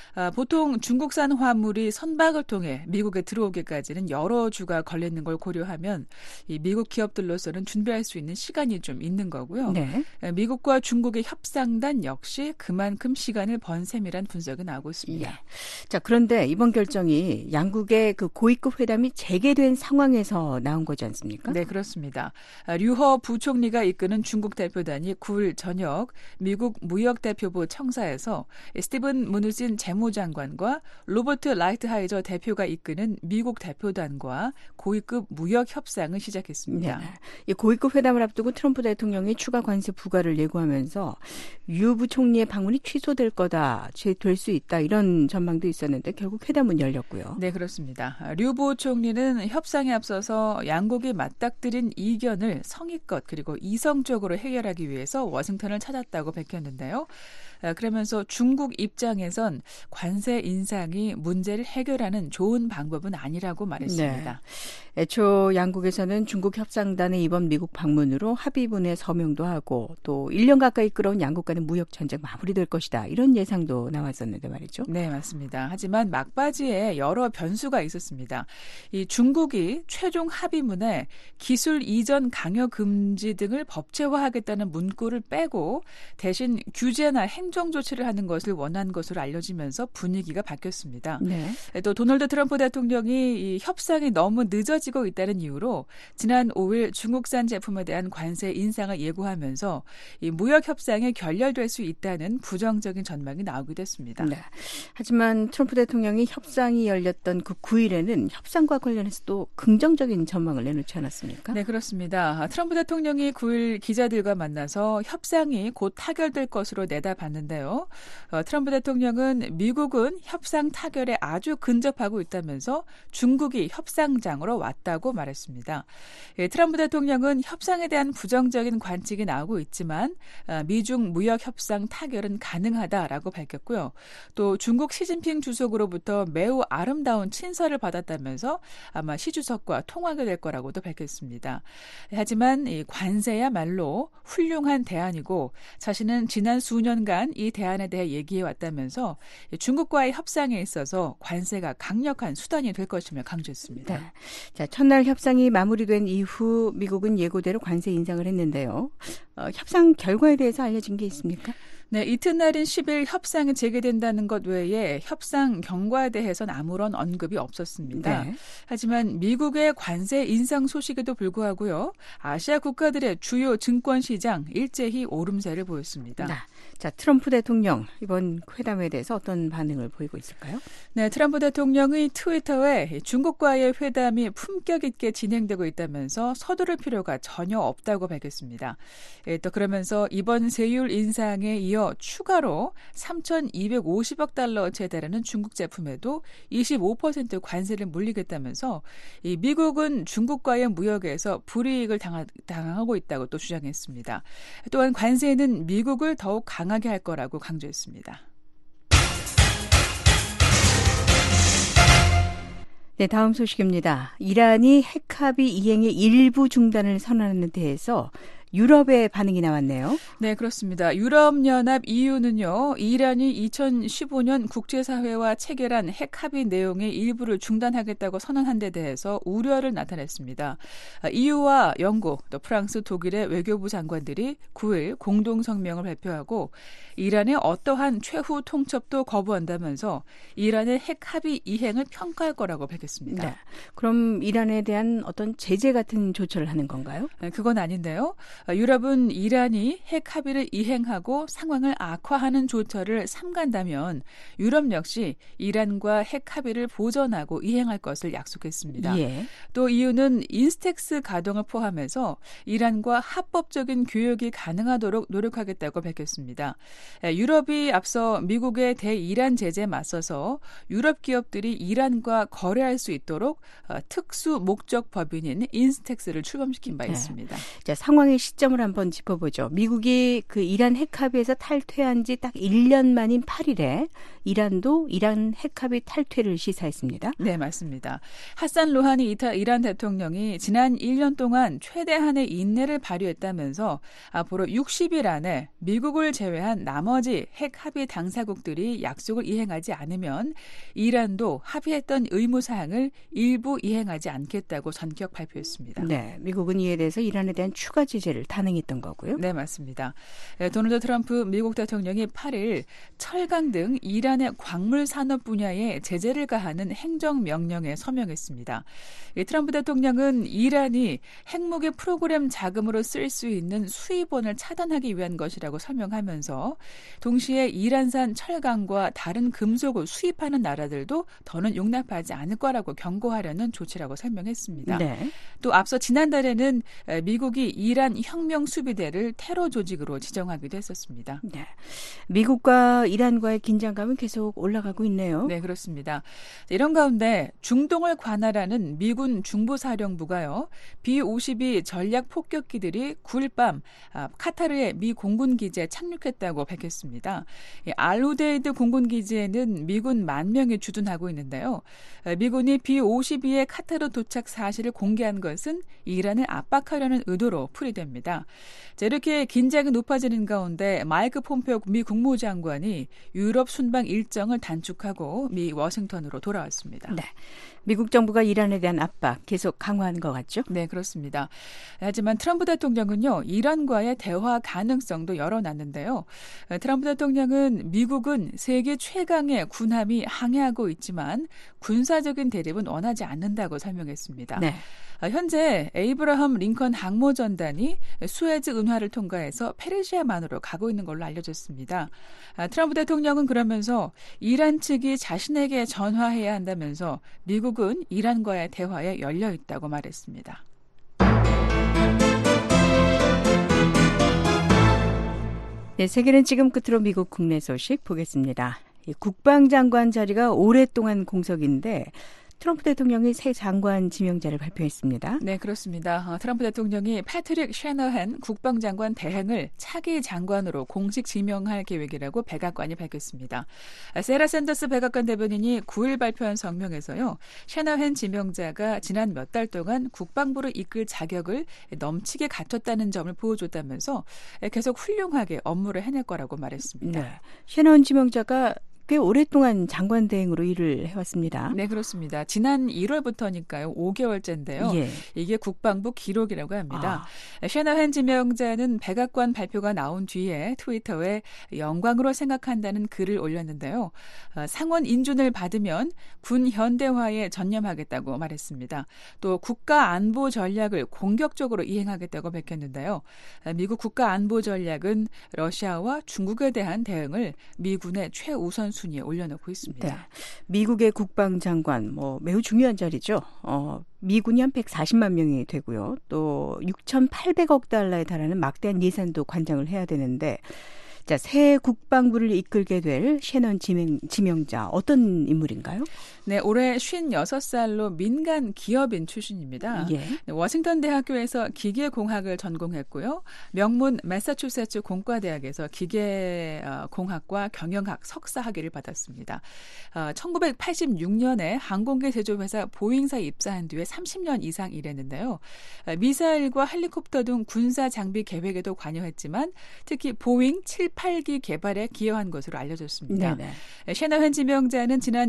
보통 중국산 화물이 선박을 통해 미국에 들어오기까지는 여러 주가 걸리는 걸 고려하면 이 미국 기업들로서는 준비할 수 있는 시간이 좀 있는 거고요. 미국과 중국의 협상단 역시 그만큼 시간을 번 셈이란 분석이 나오고 있습니다. 자, 그런데 이번 결정이 양국의 그 고위급 회담이 재개된 상황에서 나온 거지 않습니까? 네, 그렇습니다. 류허 부총리가 이끄는 중국 대표단이 9일 저녁 미국 무역대표부 청사에서 스티븐 무누친 재무장관과 로버트 라이트하이저 대표가 이끄는 미국 대표단과 고위급 무역 협상을 시작했습니다. 이 고위급 회담을 앞두고 트럼프 대통령이 추가 관세 부과를 예고하면서 류 부총리의 방문이 취소될 거다, 될 수 있다 이런 전망도 있었는데 결국 회담은 열렸고요. 네, 그렇습니다. 류 부총리는 협상에 앞서서 양국이 맞닥뜨린 이견을 성의껏 그리고 이성적으로 해결하기 위해서 워싱턴을 찾았다고 밝혔는데요. 그러면서 중국 입장에선 관세 인상이 문제를 해결하는 좋은 방법은 아니라고 말했습니다. 애초 양국에서는 중국 협상단의 이번 미국 방문으로 합의문에 서명도 하고 또 1년 가까이 끌어온 양국 간의 무역 전쟁 마무리될 것이다. 이런 예상도 나왔었는데 말이죠. 네, 맞습니다. 하지만 막바지에 여러 변수가 있었습니다. 이 중국이 최종 합의문에 기술 이전 강요 금지 등을 법제화하겠다는 문구를 빼고 대신 규제나 행정 조치를 하는 것을 원한 것으로 알려지면서 분위기가 바뀌었습니다. 또 도널드 트럼프 대통령이 이 협상이 너무 늦어지고 있다는 이유로 지난 5일 중국산 제품에 대한 관세 인상을 예고하면서 이 무역 협상이 결렬될 수 있다는 부정적인 전망이 나오기도 했습니다. 하지만 트럼프 대통령이 협상이 열렸던 그 9일에는 협상과 관련해서 또 긍정적인 전망을 내놓지 않았습니까? 네, 그렇습니다. 트럼프 대통령이 9일 기자들과 만나서 협상이 곧 타결될 것으로 내다봤는데요. 트럼프 대통령은 미국은 협상 타결에 아주 근접하고 있다면서 중국이 협상장으로 왔다고 말했습니다. 트럼프 대통령은 협상에 대한 부정적인 관측이 나오고 있지만 미중 무역 협상 타결은 가능하다라고 밝혔고요. 또 중국 시진핑 주석으로부터 매우 아름다운 친서를 받았다면서 아마 시 주석과 통화가 될 거라고도 밝혔습니다. 하지만 이 관세야말로 훌륭한 대안이고 자신은 지난 수년간 이 대안에 대해 얘기해 왔다면서 중국과의 협상에 있어서 관세가 강력한 수단이 될 것이며 강조했습니다. 자, 첫날 협상이 마무리된 이후 미국은 예고대로 관세 인상을 했는데요. 협상 결과에 대해서 알려진 게 있습니까? 네, 이튿날인 10일 협상이 재개된다는 것 외에 협상 경과에 대해서는 아무런 언급이 없었습니다. 하지만 미국의 관세 인상 소식에도 불구하고요. 아시아 국가들의 주요 증권시장 일제히 오름세를 보였습니다. 자, 트럼프 대통령 이번 회담에 대해서 어떤 반응을 보이고 있을까요? 네, 트럼프 대통령의 트위터에 중국과의 회담이 품격 있게 진행되고 있다면서 서두를 필요가 전혀 없다고 밝혔습니다. 또 그러면서 이번 세율 인상에 이어 추가로 3,250억 달러에 달하는 중국 제품에도 25% 관세를 물리겠다면서 이 미국은 중국과의 무역에서 불이익을 당하고 있다고 또 주장했습니다. 또한 관세는 미국을 더욱 강하게 할 거라고 강조했습니다. 네, 다음 소식입니다. 이란이 핵합의 이행의 일부 중단을 선언하는 데 대해서 유럽의 반응이 나왔네요. 네, 그렇습니다. 유럽연합 EU는요, 이란이 2015년 국제사회와 체결한 핵합의 내용의 일부를 중단하겠다고 선언한 데 대해서 우려를 나타냈습니다. EU와 영국, 또 프랑스, 독일의 외교부 장관들이 9일 공동성명을 발표하고 이란의 어떠한 최후 통첩도 거부한다면서 이란의 핵합의 이행을 평가할 거라고 밝혔습니다. 네. 그럼 이란에 대한 어떤 제재 같은 조처를 하는 건가요? 네, 그건 아닌데요. 유럽은 이란이 핵 합의를 이행하고 상황을 악화하는 조처를 삼간다면 유럽 역시 이란과 핵 합의를 보전하고 이행할 것을 약속했습니다. 예. 또 EU는 인스텍스 가동을 포함해서 이란과 합법적인 교역이 가능하도록 노력하겠다고 밝혔습니다. 유럽이 앞서 미국의 대이란 제재에 맞서서 유럽 기업들이 이란과 거래할 수 있도록 특수 목적 법인인 인스텍스를 출범시킨 바 있습니다. 자, 상황의 시점을 한번 짚어보죠. 미국이 그 이란 핵합의에서 탈퇴한 지 딱 1년 만인 8일에 이란도 이란 핵합의 탈퇴를 시사했습니다. 네, 맞습니다. 하산 로하니 이란 대통령이 지난 1년 동안 최대한의 인내를 발휘했다면서 앞으로 60일 안에 미국을 제외한 나머지 핵합의 당사국들이 약속을 이행하지 않으면 이란도 합의했던 의무사항을 일부 이행하지 않겠다고 전격 발표했습니다. 네, 미국은 이에 대해서 이란에 대한 추가 제재를 단행했던 거고요. 네, 맞습니다. 도널드 트럼프 미국 대통령이 8일 철강 등 이란의 광물 산업 분야에 제재를 가하는 행정명령에 서명했습니다. 트럼프 대통령은 이란이 핵무기 프로그램 자금으로 쓸 수 있는 수입원을 차단하기 위한 것이라고 설명하면서 동시에 이란산 철강과 다른 금속을 수입하는 나라들도 더는 용납하지 않을 거라고 경고하려는 조치라고 설명했습니다. 네. 또 앞서 지난달에는 미국이 이란 혁명 수비대를 테러 조직으로 지정하기도 했었습니다. 네. 미국과 이란과의 긴장감은 계속 올라가고 있네요. 네, 그렇습니다. 이런 가운데 중동을 관할하는 미군 중부사령부가요, B-52 전략 폭격기들이 9일 밤 카타르의 미 공군 기지에 착륙했다고 밝혔습니다. 알우데이드 공군 기지에는 미군 10,000명이 주둔하고 있는데요. 미군이 B-52의 카타르 도착 사실을 공개한 것은 이란을 압박하려는 의도로 풀이됩니다. 자, 이렇게 긴장이 높아지는 가운데 마이크 폼페오 미 국무장관이 유럽 순방 일정을 단축하고 미 워싱턴으로 돌아왔습니다. 네. 미국 정부가 이란에 대한 압박 계속 강화하는 것 같죠? 네, 그렇습니다. 하지만 트럼프 대통령은요, 이란과의 대화 가능성도 열어놨는데요. 트럼프 대통령은 미국은 세계 최강의 군함이 항해하고 있지만 군사적인 대립은 원하지 않는다고 설명했습니다. 네. 현재 에이브라함 링컨 항모전단이 수에즈 운하를 통과해서 페르시아만으로 가고 있는 걸로 알려졌습니다. 트럼프 대통령은 그러면서 이란 측이 자신에게 전화해야 한다면서 미국은 이란과의 대화에 열려 있다고 말했습니다. 네, 세계는 지금 끝으로 미국 국내 소식 보겠습니다. 국방장관 자리가 오랫동안 공석인데 트럼프 대통령이 새 장관 지명자를 발표했습니다. 네, 그렇습니다. 트럼프 대통령이 패트릭 셰너한 국방장관 대행을 차기 장관으로 공식 지명할 계획이라고 백악관이 밝혔습니다. 세라 샌더스 백악관 대변인이 9일 발표한 성명에서요, 셰너한 지명자가 지난 몇 달 동안 국방부를 이끌 자격을 넘치게 갖췄다는 점을 보여줬다면서 계속 훌륭하게 업무를 해낼 거라고 말했습니다. 네, 셰너한 지명자가 꽤 오랫동안 장관 대행으로 일을 해왔습니다. 네, 그렇습니다. 지난 1월부터니까요. 5개월째인데요. 예. 이게 국방부 기록이라고 합니다. 셰너한 지명자는 백악관 발표가 나온 뒤에 트위터에 영광으로 생각한다는 글을 올렸는데요. 상원 인준을 받으면 군 현대화에 전념하겠다고 말했습니다. 또 국가 안보 전략을 공격적으로 이행하겠다고 밝혔는데요. 미국 국가 안보 전략은 러시아와 중국에 대한 대응을 미군의 최우선 우선순위에 올려놓고 있습니다. 네. 미국의 국방장관 매우 중요한 자리죠. 미군이 한 140만 명이 되고요. 또 6,800억 달러에 달하는 막대한 예산도 관장을 해야 되는데 자, 새 국방부를 이끌게 될 셰넌 지명자 어떤 인물인가요? 네, 올해 56살로 민간 기업인 출신입니다. 예. 네, 워싱턴 대학교에서 기계공학을 전공했고요. 명문 매사추세츠 공과대학에서 기계공학과 경영학 석사 학위를 받았습니다. 1986년에 항공기 제조회사 보잉사에 입사한 뒤에 30년 이상 일했는데요. 미사일과 헬리콥터 등 군사 장비 계획에도 관여했지만 특히 보잉 7-8기 개발에 기여한 것으로 알려졌습니다. 셰너현 지명자는 지난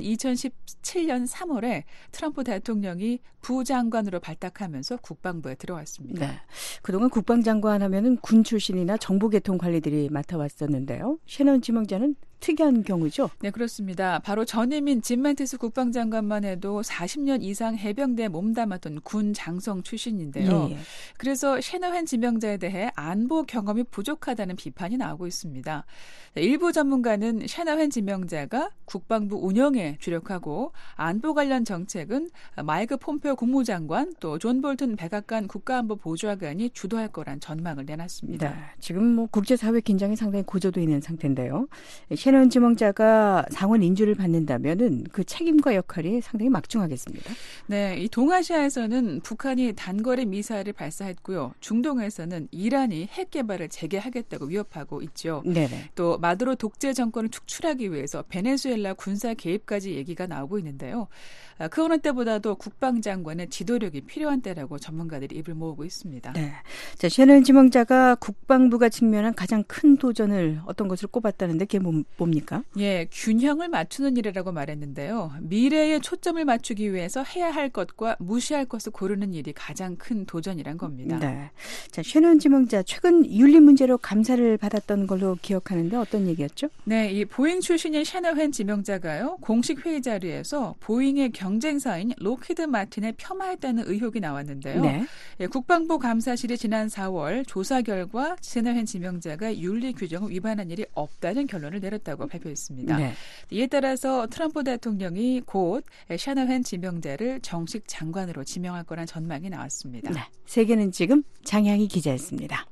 2017년 3월에 트럼프 대통령이 부장관으로 발탁하면서 국방부에 들어왔습니다. 네. 그동안 국방장관 하면은 군 출신이나 정보계통 관리들이 맡아왔었는데요. 셰넌 지명자는 특이한 경우죠? 네, 그렇습니다. 바로 전임인 짐 매티스 국방장관만 해도 40년 이상 해병대에 몸담았던 군 장성 출신인데요. 예. 그래서 셰너현 지명자에 대해 안보 경험이 부족하다는 비판이 나오고 있습니다. 일부 전문가는 셰너현 지명자가 국방부 운영에 주력하고 안보 관련 정책은 마이크 폼페오 국무장관 또 존 볼튼 백악관 국가안보 보좌관이 주도할 거란 전망을 내놨습니다. 네, 지금 국제사회 긴장이 상당히 고조돼 있는 상태인데요. 셰넌 지명자가 상원 인준을 받는다면은 그 책임과 역할이 상당히 막중하겠습니다. 네, 이 동아시아에서는 북한이 단거리 미사일을 발사했고요. 중동에서는 이란이 핵 개발을 재개하겠다고 위협하고 있죠. 네네. 또 마두로 독재 정권을 축출하기 위해서 베네수엘라 군사 개입까지 얘기가 나오고 있는데요. 그 어느 때보다도 국방장관의 지도력이 필요한 때라고 전문가들이 입을 모으고 있습니다. 네. 자, 셰넌 지명자가 국방부가 직면한 가장 큰 도전을 어떤 것을 꼽았다는데 그게 뭡니까? 예, 균형을 맞추는 일이라고 말했는데요. 미래에 초점을 맞추기 위해서 해야 할 것과 무시할 것을 고르는 일이 가장 큰 도전이란 겁니다. 네. 자, 셰넌 지명자 최근 윤리 문제로 감사를 받았던 걸로 기억하는데 어떤 얘기였죠? 네, 이 보잉 출신인 셰너현 지명자가요. 공식 회의 자리에서 보잉의 경쟁사인 록히드 마틴에 폄하했다는 의혹이 나왔는데요. 네. 예, 국방부 감사실이 지난 4월 조사 결과 셰너현 지명자가 윤리 규정을 위반한 일이 없다는 결론을 내렸다고 발표했습니다. 네. 이에 따라서 트럼프 대통령이 곧 셰너현 지명자를 정식 장관으로 지명할 거란 전망이 나왔습니다. 네. 세계는 지금 장향희 기자였습니다.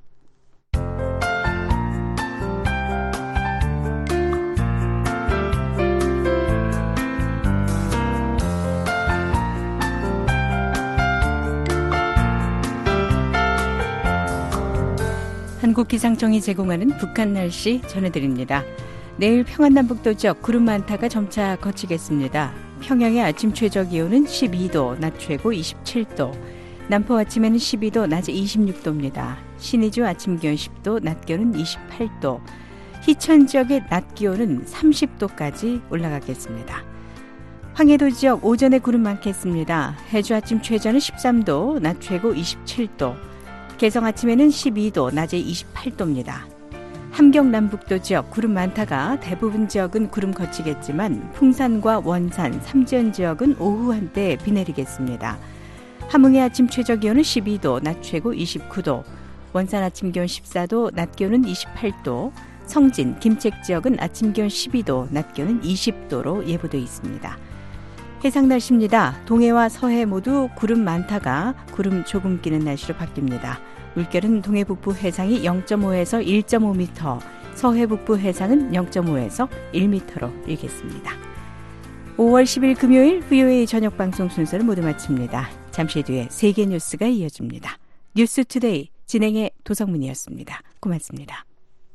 한국기상청이 제공하는 북한 날씨 전해드립니다. 내일 평안남북도 지역 구름 많다가 점차 거치겠습니다. 평양의 아침 최저 기온은 12도, 낮 최고 27도. 남포 아침에는 12도, 낮에 26도입니다. 신의주 아침 기온 10도, 낮 기온은 28도. 희천 지역의 낮 기온은 30도까지 올라가겠습니다. 황해도 지역 오전에 구름 많겠습니다. 해주 아침 최저는 13도, 낮 최고 27도. 개성 아침에는 12도, 낮에 28도입니다. 함경 남북도 지역 구름 많다가 대부분 지역은 구름 거치겠지만 풍산과 원산, 삼지연 지역은 오후 한때 비 내리겠습니다. 함흥의 아침 최저 기온은 12도, 낮 최고 29도. 원산 아침 기온 14도, 낮 기온은 28도. 성진, 김책 지역은 아침 기온 12도, 낮 기온은 20도로 예보돼 있습니다. 해상 날씨입니다. 동해와 서해 모두 구름 많다가 구름 조금 끼는 날씨로 바뀝니다. 물결은 동해 북부 해상이 0.5에서 1.5m, 서해 북부 해상은 0.5에서 1m로 일겠습니다. 5월 10일 금요일 VOA 저녁 방송 순서를 모두 마칩니다. 잠시 뒤에 세계 뉴스가 이어집니다. 뉴스투데이 진행의 도성문이었습니다. 고맙습니다.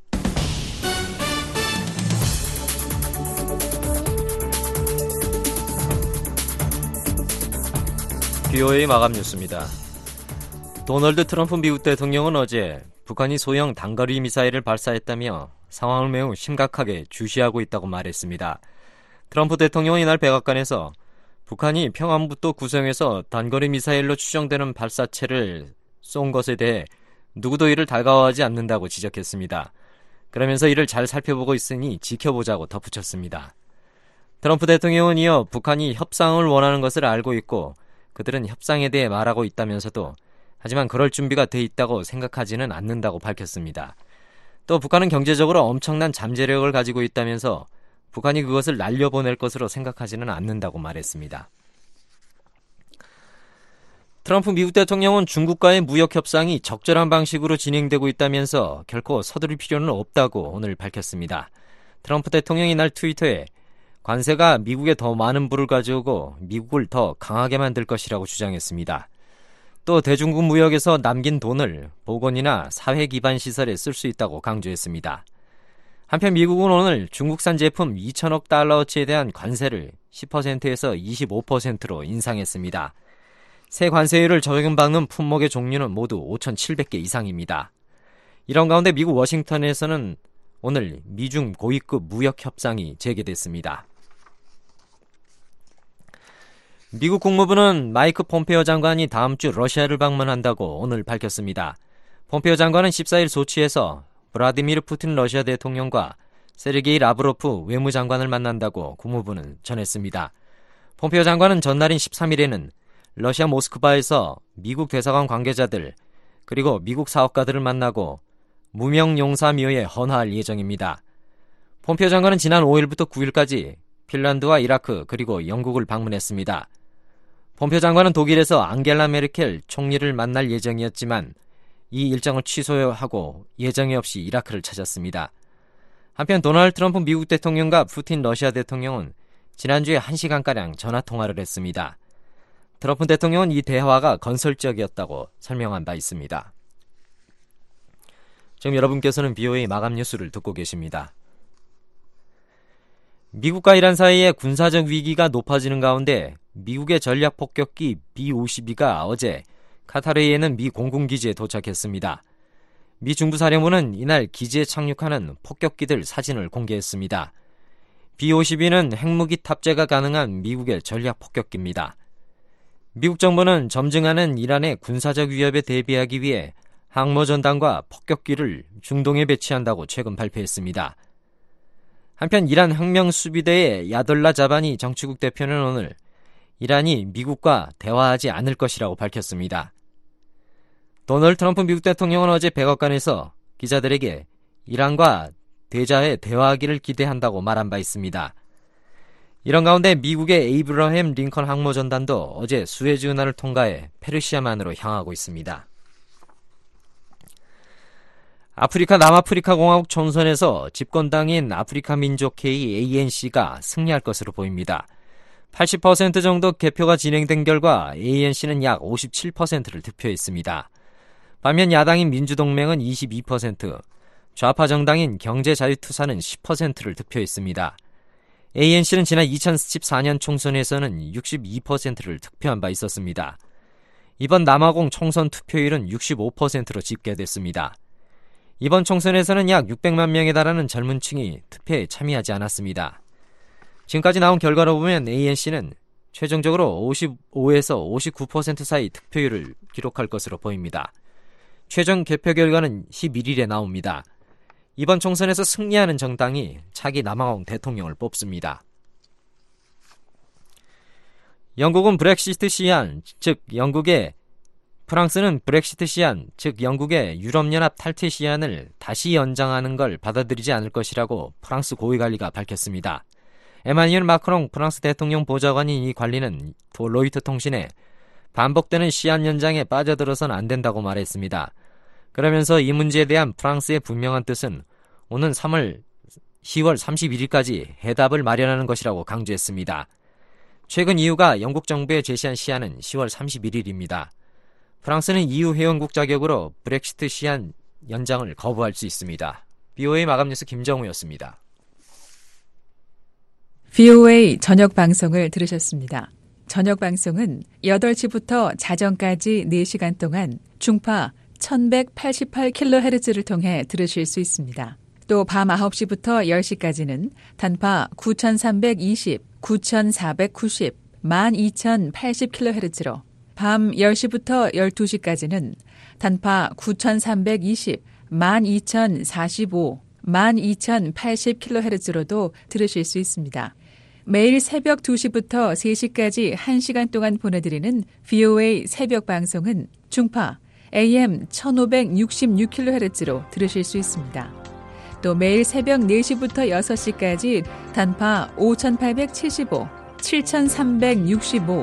VOA 마감 뉴스입니다. 도널드 트럼프 미국 대통령은 어제 북한이 소형 단거리 미사일을 발사했다며 상황을 매우 심각하게 주시하고 있다고 말했습니다. 트럼프 대통령은 이날 백악관에서 북한이 평안북도 구성에서 단거리 미사일로 추정되는 발사체를 쏜 것에 대해 누구도 이를 달가워하지 않는다고 지적했습니다. 그러면서 이를 잘 살펴보고 있으니 지켜보자고 덧붙였습니다. 트럼프 대통령은 이어 북한이 협상을 원하는 것을 알고 있고 그들은 협상에 대해 말하고 있다면서도 하지만 그럴 준비가 돼 있다고 생각하지는 않는다고 밝혔습니다. 또 북한은 경제적으로 엄청난 잠재력을 가지고 있다면서 북한이 그것을 날려보낼 것으로 생각하지는 않는다고 말했습니다. 트럼프 미국 대통령은 중국과의 무역 협상이 적절한 방식으로 진행되고 있다면서 결코 서두를 필요는 없다고 오늘 밝혔습니다. 트럼프 대통령이 이날 트위터에 관세가 미국에 더 많은 부를 가져오고 미국을 더 강하게 만들 것이라고 주장했습니다. 또 대중국 무역에서 남긴 돈을 보건이나 사회 기반 시설에 쓸 수 있다고 강조했습니다. 한편 미국은 오늘 중국산 제품 2천억 달러어치에 대한 관세를 10%에서 25%로 인상했습니다. 새 관세율을 적용받는 품목의 종류는 모두 5,700개 이상입니다. 이런 가운데 미국 워싱턴에서는 오늘 미중 고위급 무역 협상이 재개됐습니다. 미국 국무부는 마이크 폼페이오 장관이 다음 주 러시아를 방문한다고 오늘 밝혔습니다. 폼페이오 장관은 14일 소치에서 블라디미르 푸틴 러시아 대통령과 세르게이 라브로프 외무장관을 만난다고 국무부는 전했습니다. 폼페이오 장관은 전날인 13일에는 러시아 모스크바에서 미국 대사관 관계자들 그리고 미국 사업가들을 만나고 무명용사묘에 헌화할 예정입니다. 폼페이오 장관은 지난 5일부터 9일까지 핀란드와 이라크 그리고 영국을 방문했습니다. 폼페이오 장관은 독일에서 앙겔라 메르켈 총리를 만날 예정이었지만 이 일정을 취소하고 예정이 없이 이라크를 찾았습니다. 한편 도널드 트럼프 미국 대통령과 푸틴 러시아 대통령은 지난주에 1시간가량 전화통화를 했습니다. 트럼프 대통령은 이 대화가 건설적이었다고 설명한 바 있습니다. 지금 여러분께서는 BOA 마감 뉴스를 듣고 계십니다. 미국과 이란 사이에 군사적 위기가 높아지는 가운데 미국의 전략 폭격기 B-52가 어제 카타르에 있는 미 공군기지에 도착했습니다. 미 중부사령부는 이날 기지에 착륙하는 폭격기들 사진을 공개했습니다. B-52는 핵무기 탑재가 가능한 미국의 전략 폭격기입니다. 미국 정부는 점증하는 이란의 군사적 위협에 대비하기 위해 항모전단과 폭격기를 중동에 배치한다고 최근 발표했습니다. 한편 이란 혁명수비대의 야돌라 자바니 정치국 대표는 오늘 이란이 미국과 대화하지 않을 것이라고 밝혔습니다. 도널드 트럼프 미국 대통령은 어제 백악관에서 기자들에게 이란과 대자에 대화하기를 기대한다고 말한 바 있습니다. 이런 가운데 미국의 에이브러햄 링컨 항모전단도 어제 수에즈 운하를 통과해 페르시아만으로 향하고 있습니다. 아프리카 남아프리카 공화국 총선에서 집권당인 아프리카 민족회의 ANC가 승리할 것으로 보입니다. 80% 정도 개표가 진행된 결과 ANC는 약 57%를 득표했습니다. 반면 야당인 민주동맹은 22%, 좌파 정당인 경제자유투사는 10%를 득표했습니다. ANC는 지난 2014년 총선에서는 62%를 득표한 바 있었습니다. 이번 남아공 총선 투표율은 65%로 집계됐습니다. 이번 총선에서는 약 600만 명에 달하는 젊은 층이 투표에 참여하지 않았습니다. 지금까지 나온 결과로 보면 ANC는 최종적으로 55에서 59% 사이 득표율을 기록할 것으로 보입니다. 최종 개표 결과는 11일에 나옵니다. 이번 총선에서 승리하는 정당이 차기 남아공 대통령을 뽑습니다. 영국은 브렉시트 시한, 즉 프랑스는 브렉시트 시한, 즉 영국의 유럽연합 탈퇴 시한을 다시 연장하는 걸 받아들이지 않을 것이라고 프랑스 고위관리가 밝혔습니다. 에마뉘엘 마크롱 프랑스 대통령 보좌관인 이 관리는 로이터 통신에 반복되는 시한 연장에 빠져들어서는 안 된다고 말했습니다. 그러면서 이 문제에 대한 프랑스의 분명한 뜻은 오는 10월 31일까지 해답을 마련하는 것이라고 강조했습니다. 최근 EU가 영국 정부에 제시한 시한은 10월 31일입니다. 프랑스는 EU 회원국 자격으로 브렉시트 시한 연장을 거부할 수 있습니다. BOA 마감뉴스 김정우였습니다. BOA 저녁 방송을 들으셨습니다. 저녁 방송은 8시부터 자정까지 4시간 동안 중파 1188kHz를 통해 들으실 수 있습니다. 또 밤 9시부터 10시까지는 단파 9320, 9490, 12080kHz로 밤 10시부터 12시까지는 단파 9320, 12045, 12080kHz로도 들으실 수 있습니다. 매일 새벽 2시부터 3시까지 1시간 동안 보내드리는 VOA 새벽 방송은 중파 AM 1566kHz로 들으실 수 있습니다. 또 매일 새벽 4시부터 6시까지 단파 5875, 7365,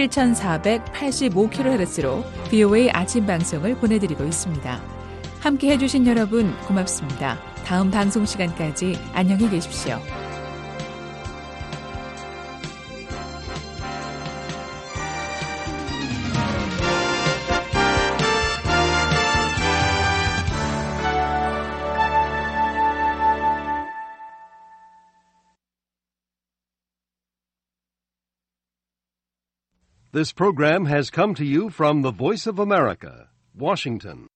7485kHz로 VOA 아침 방송을 보내드리고 있습니다. 함께 해주신 여러분 고맙습니다. 다음 방송 시간까지 안녕히 계십시오. This program has come to you from the Voice of America, Washington.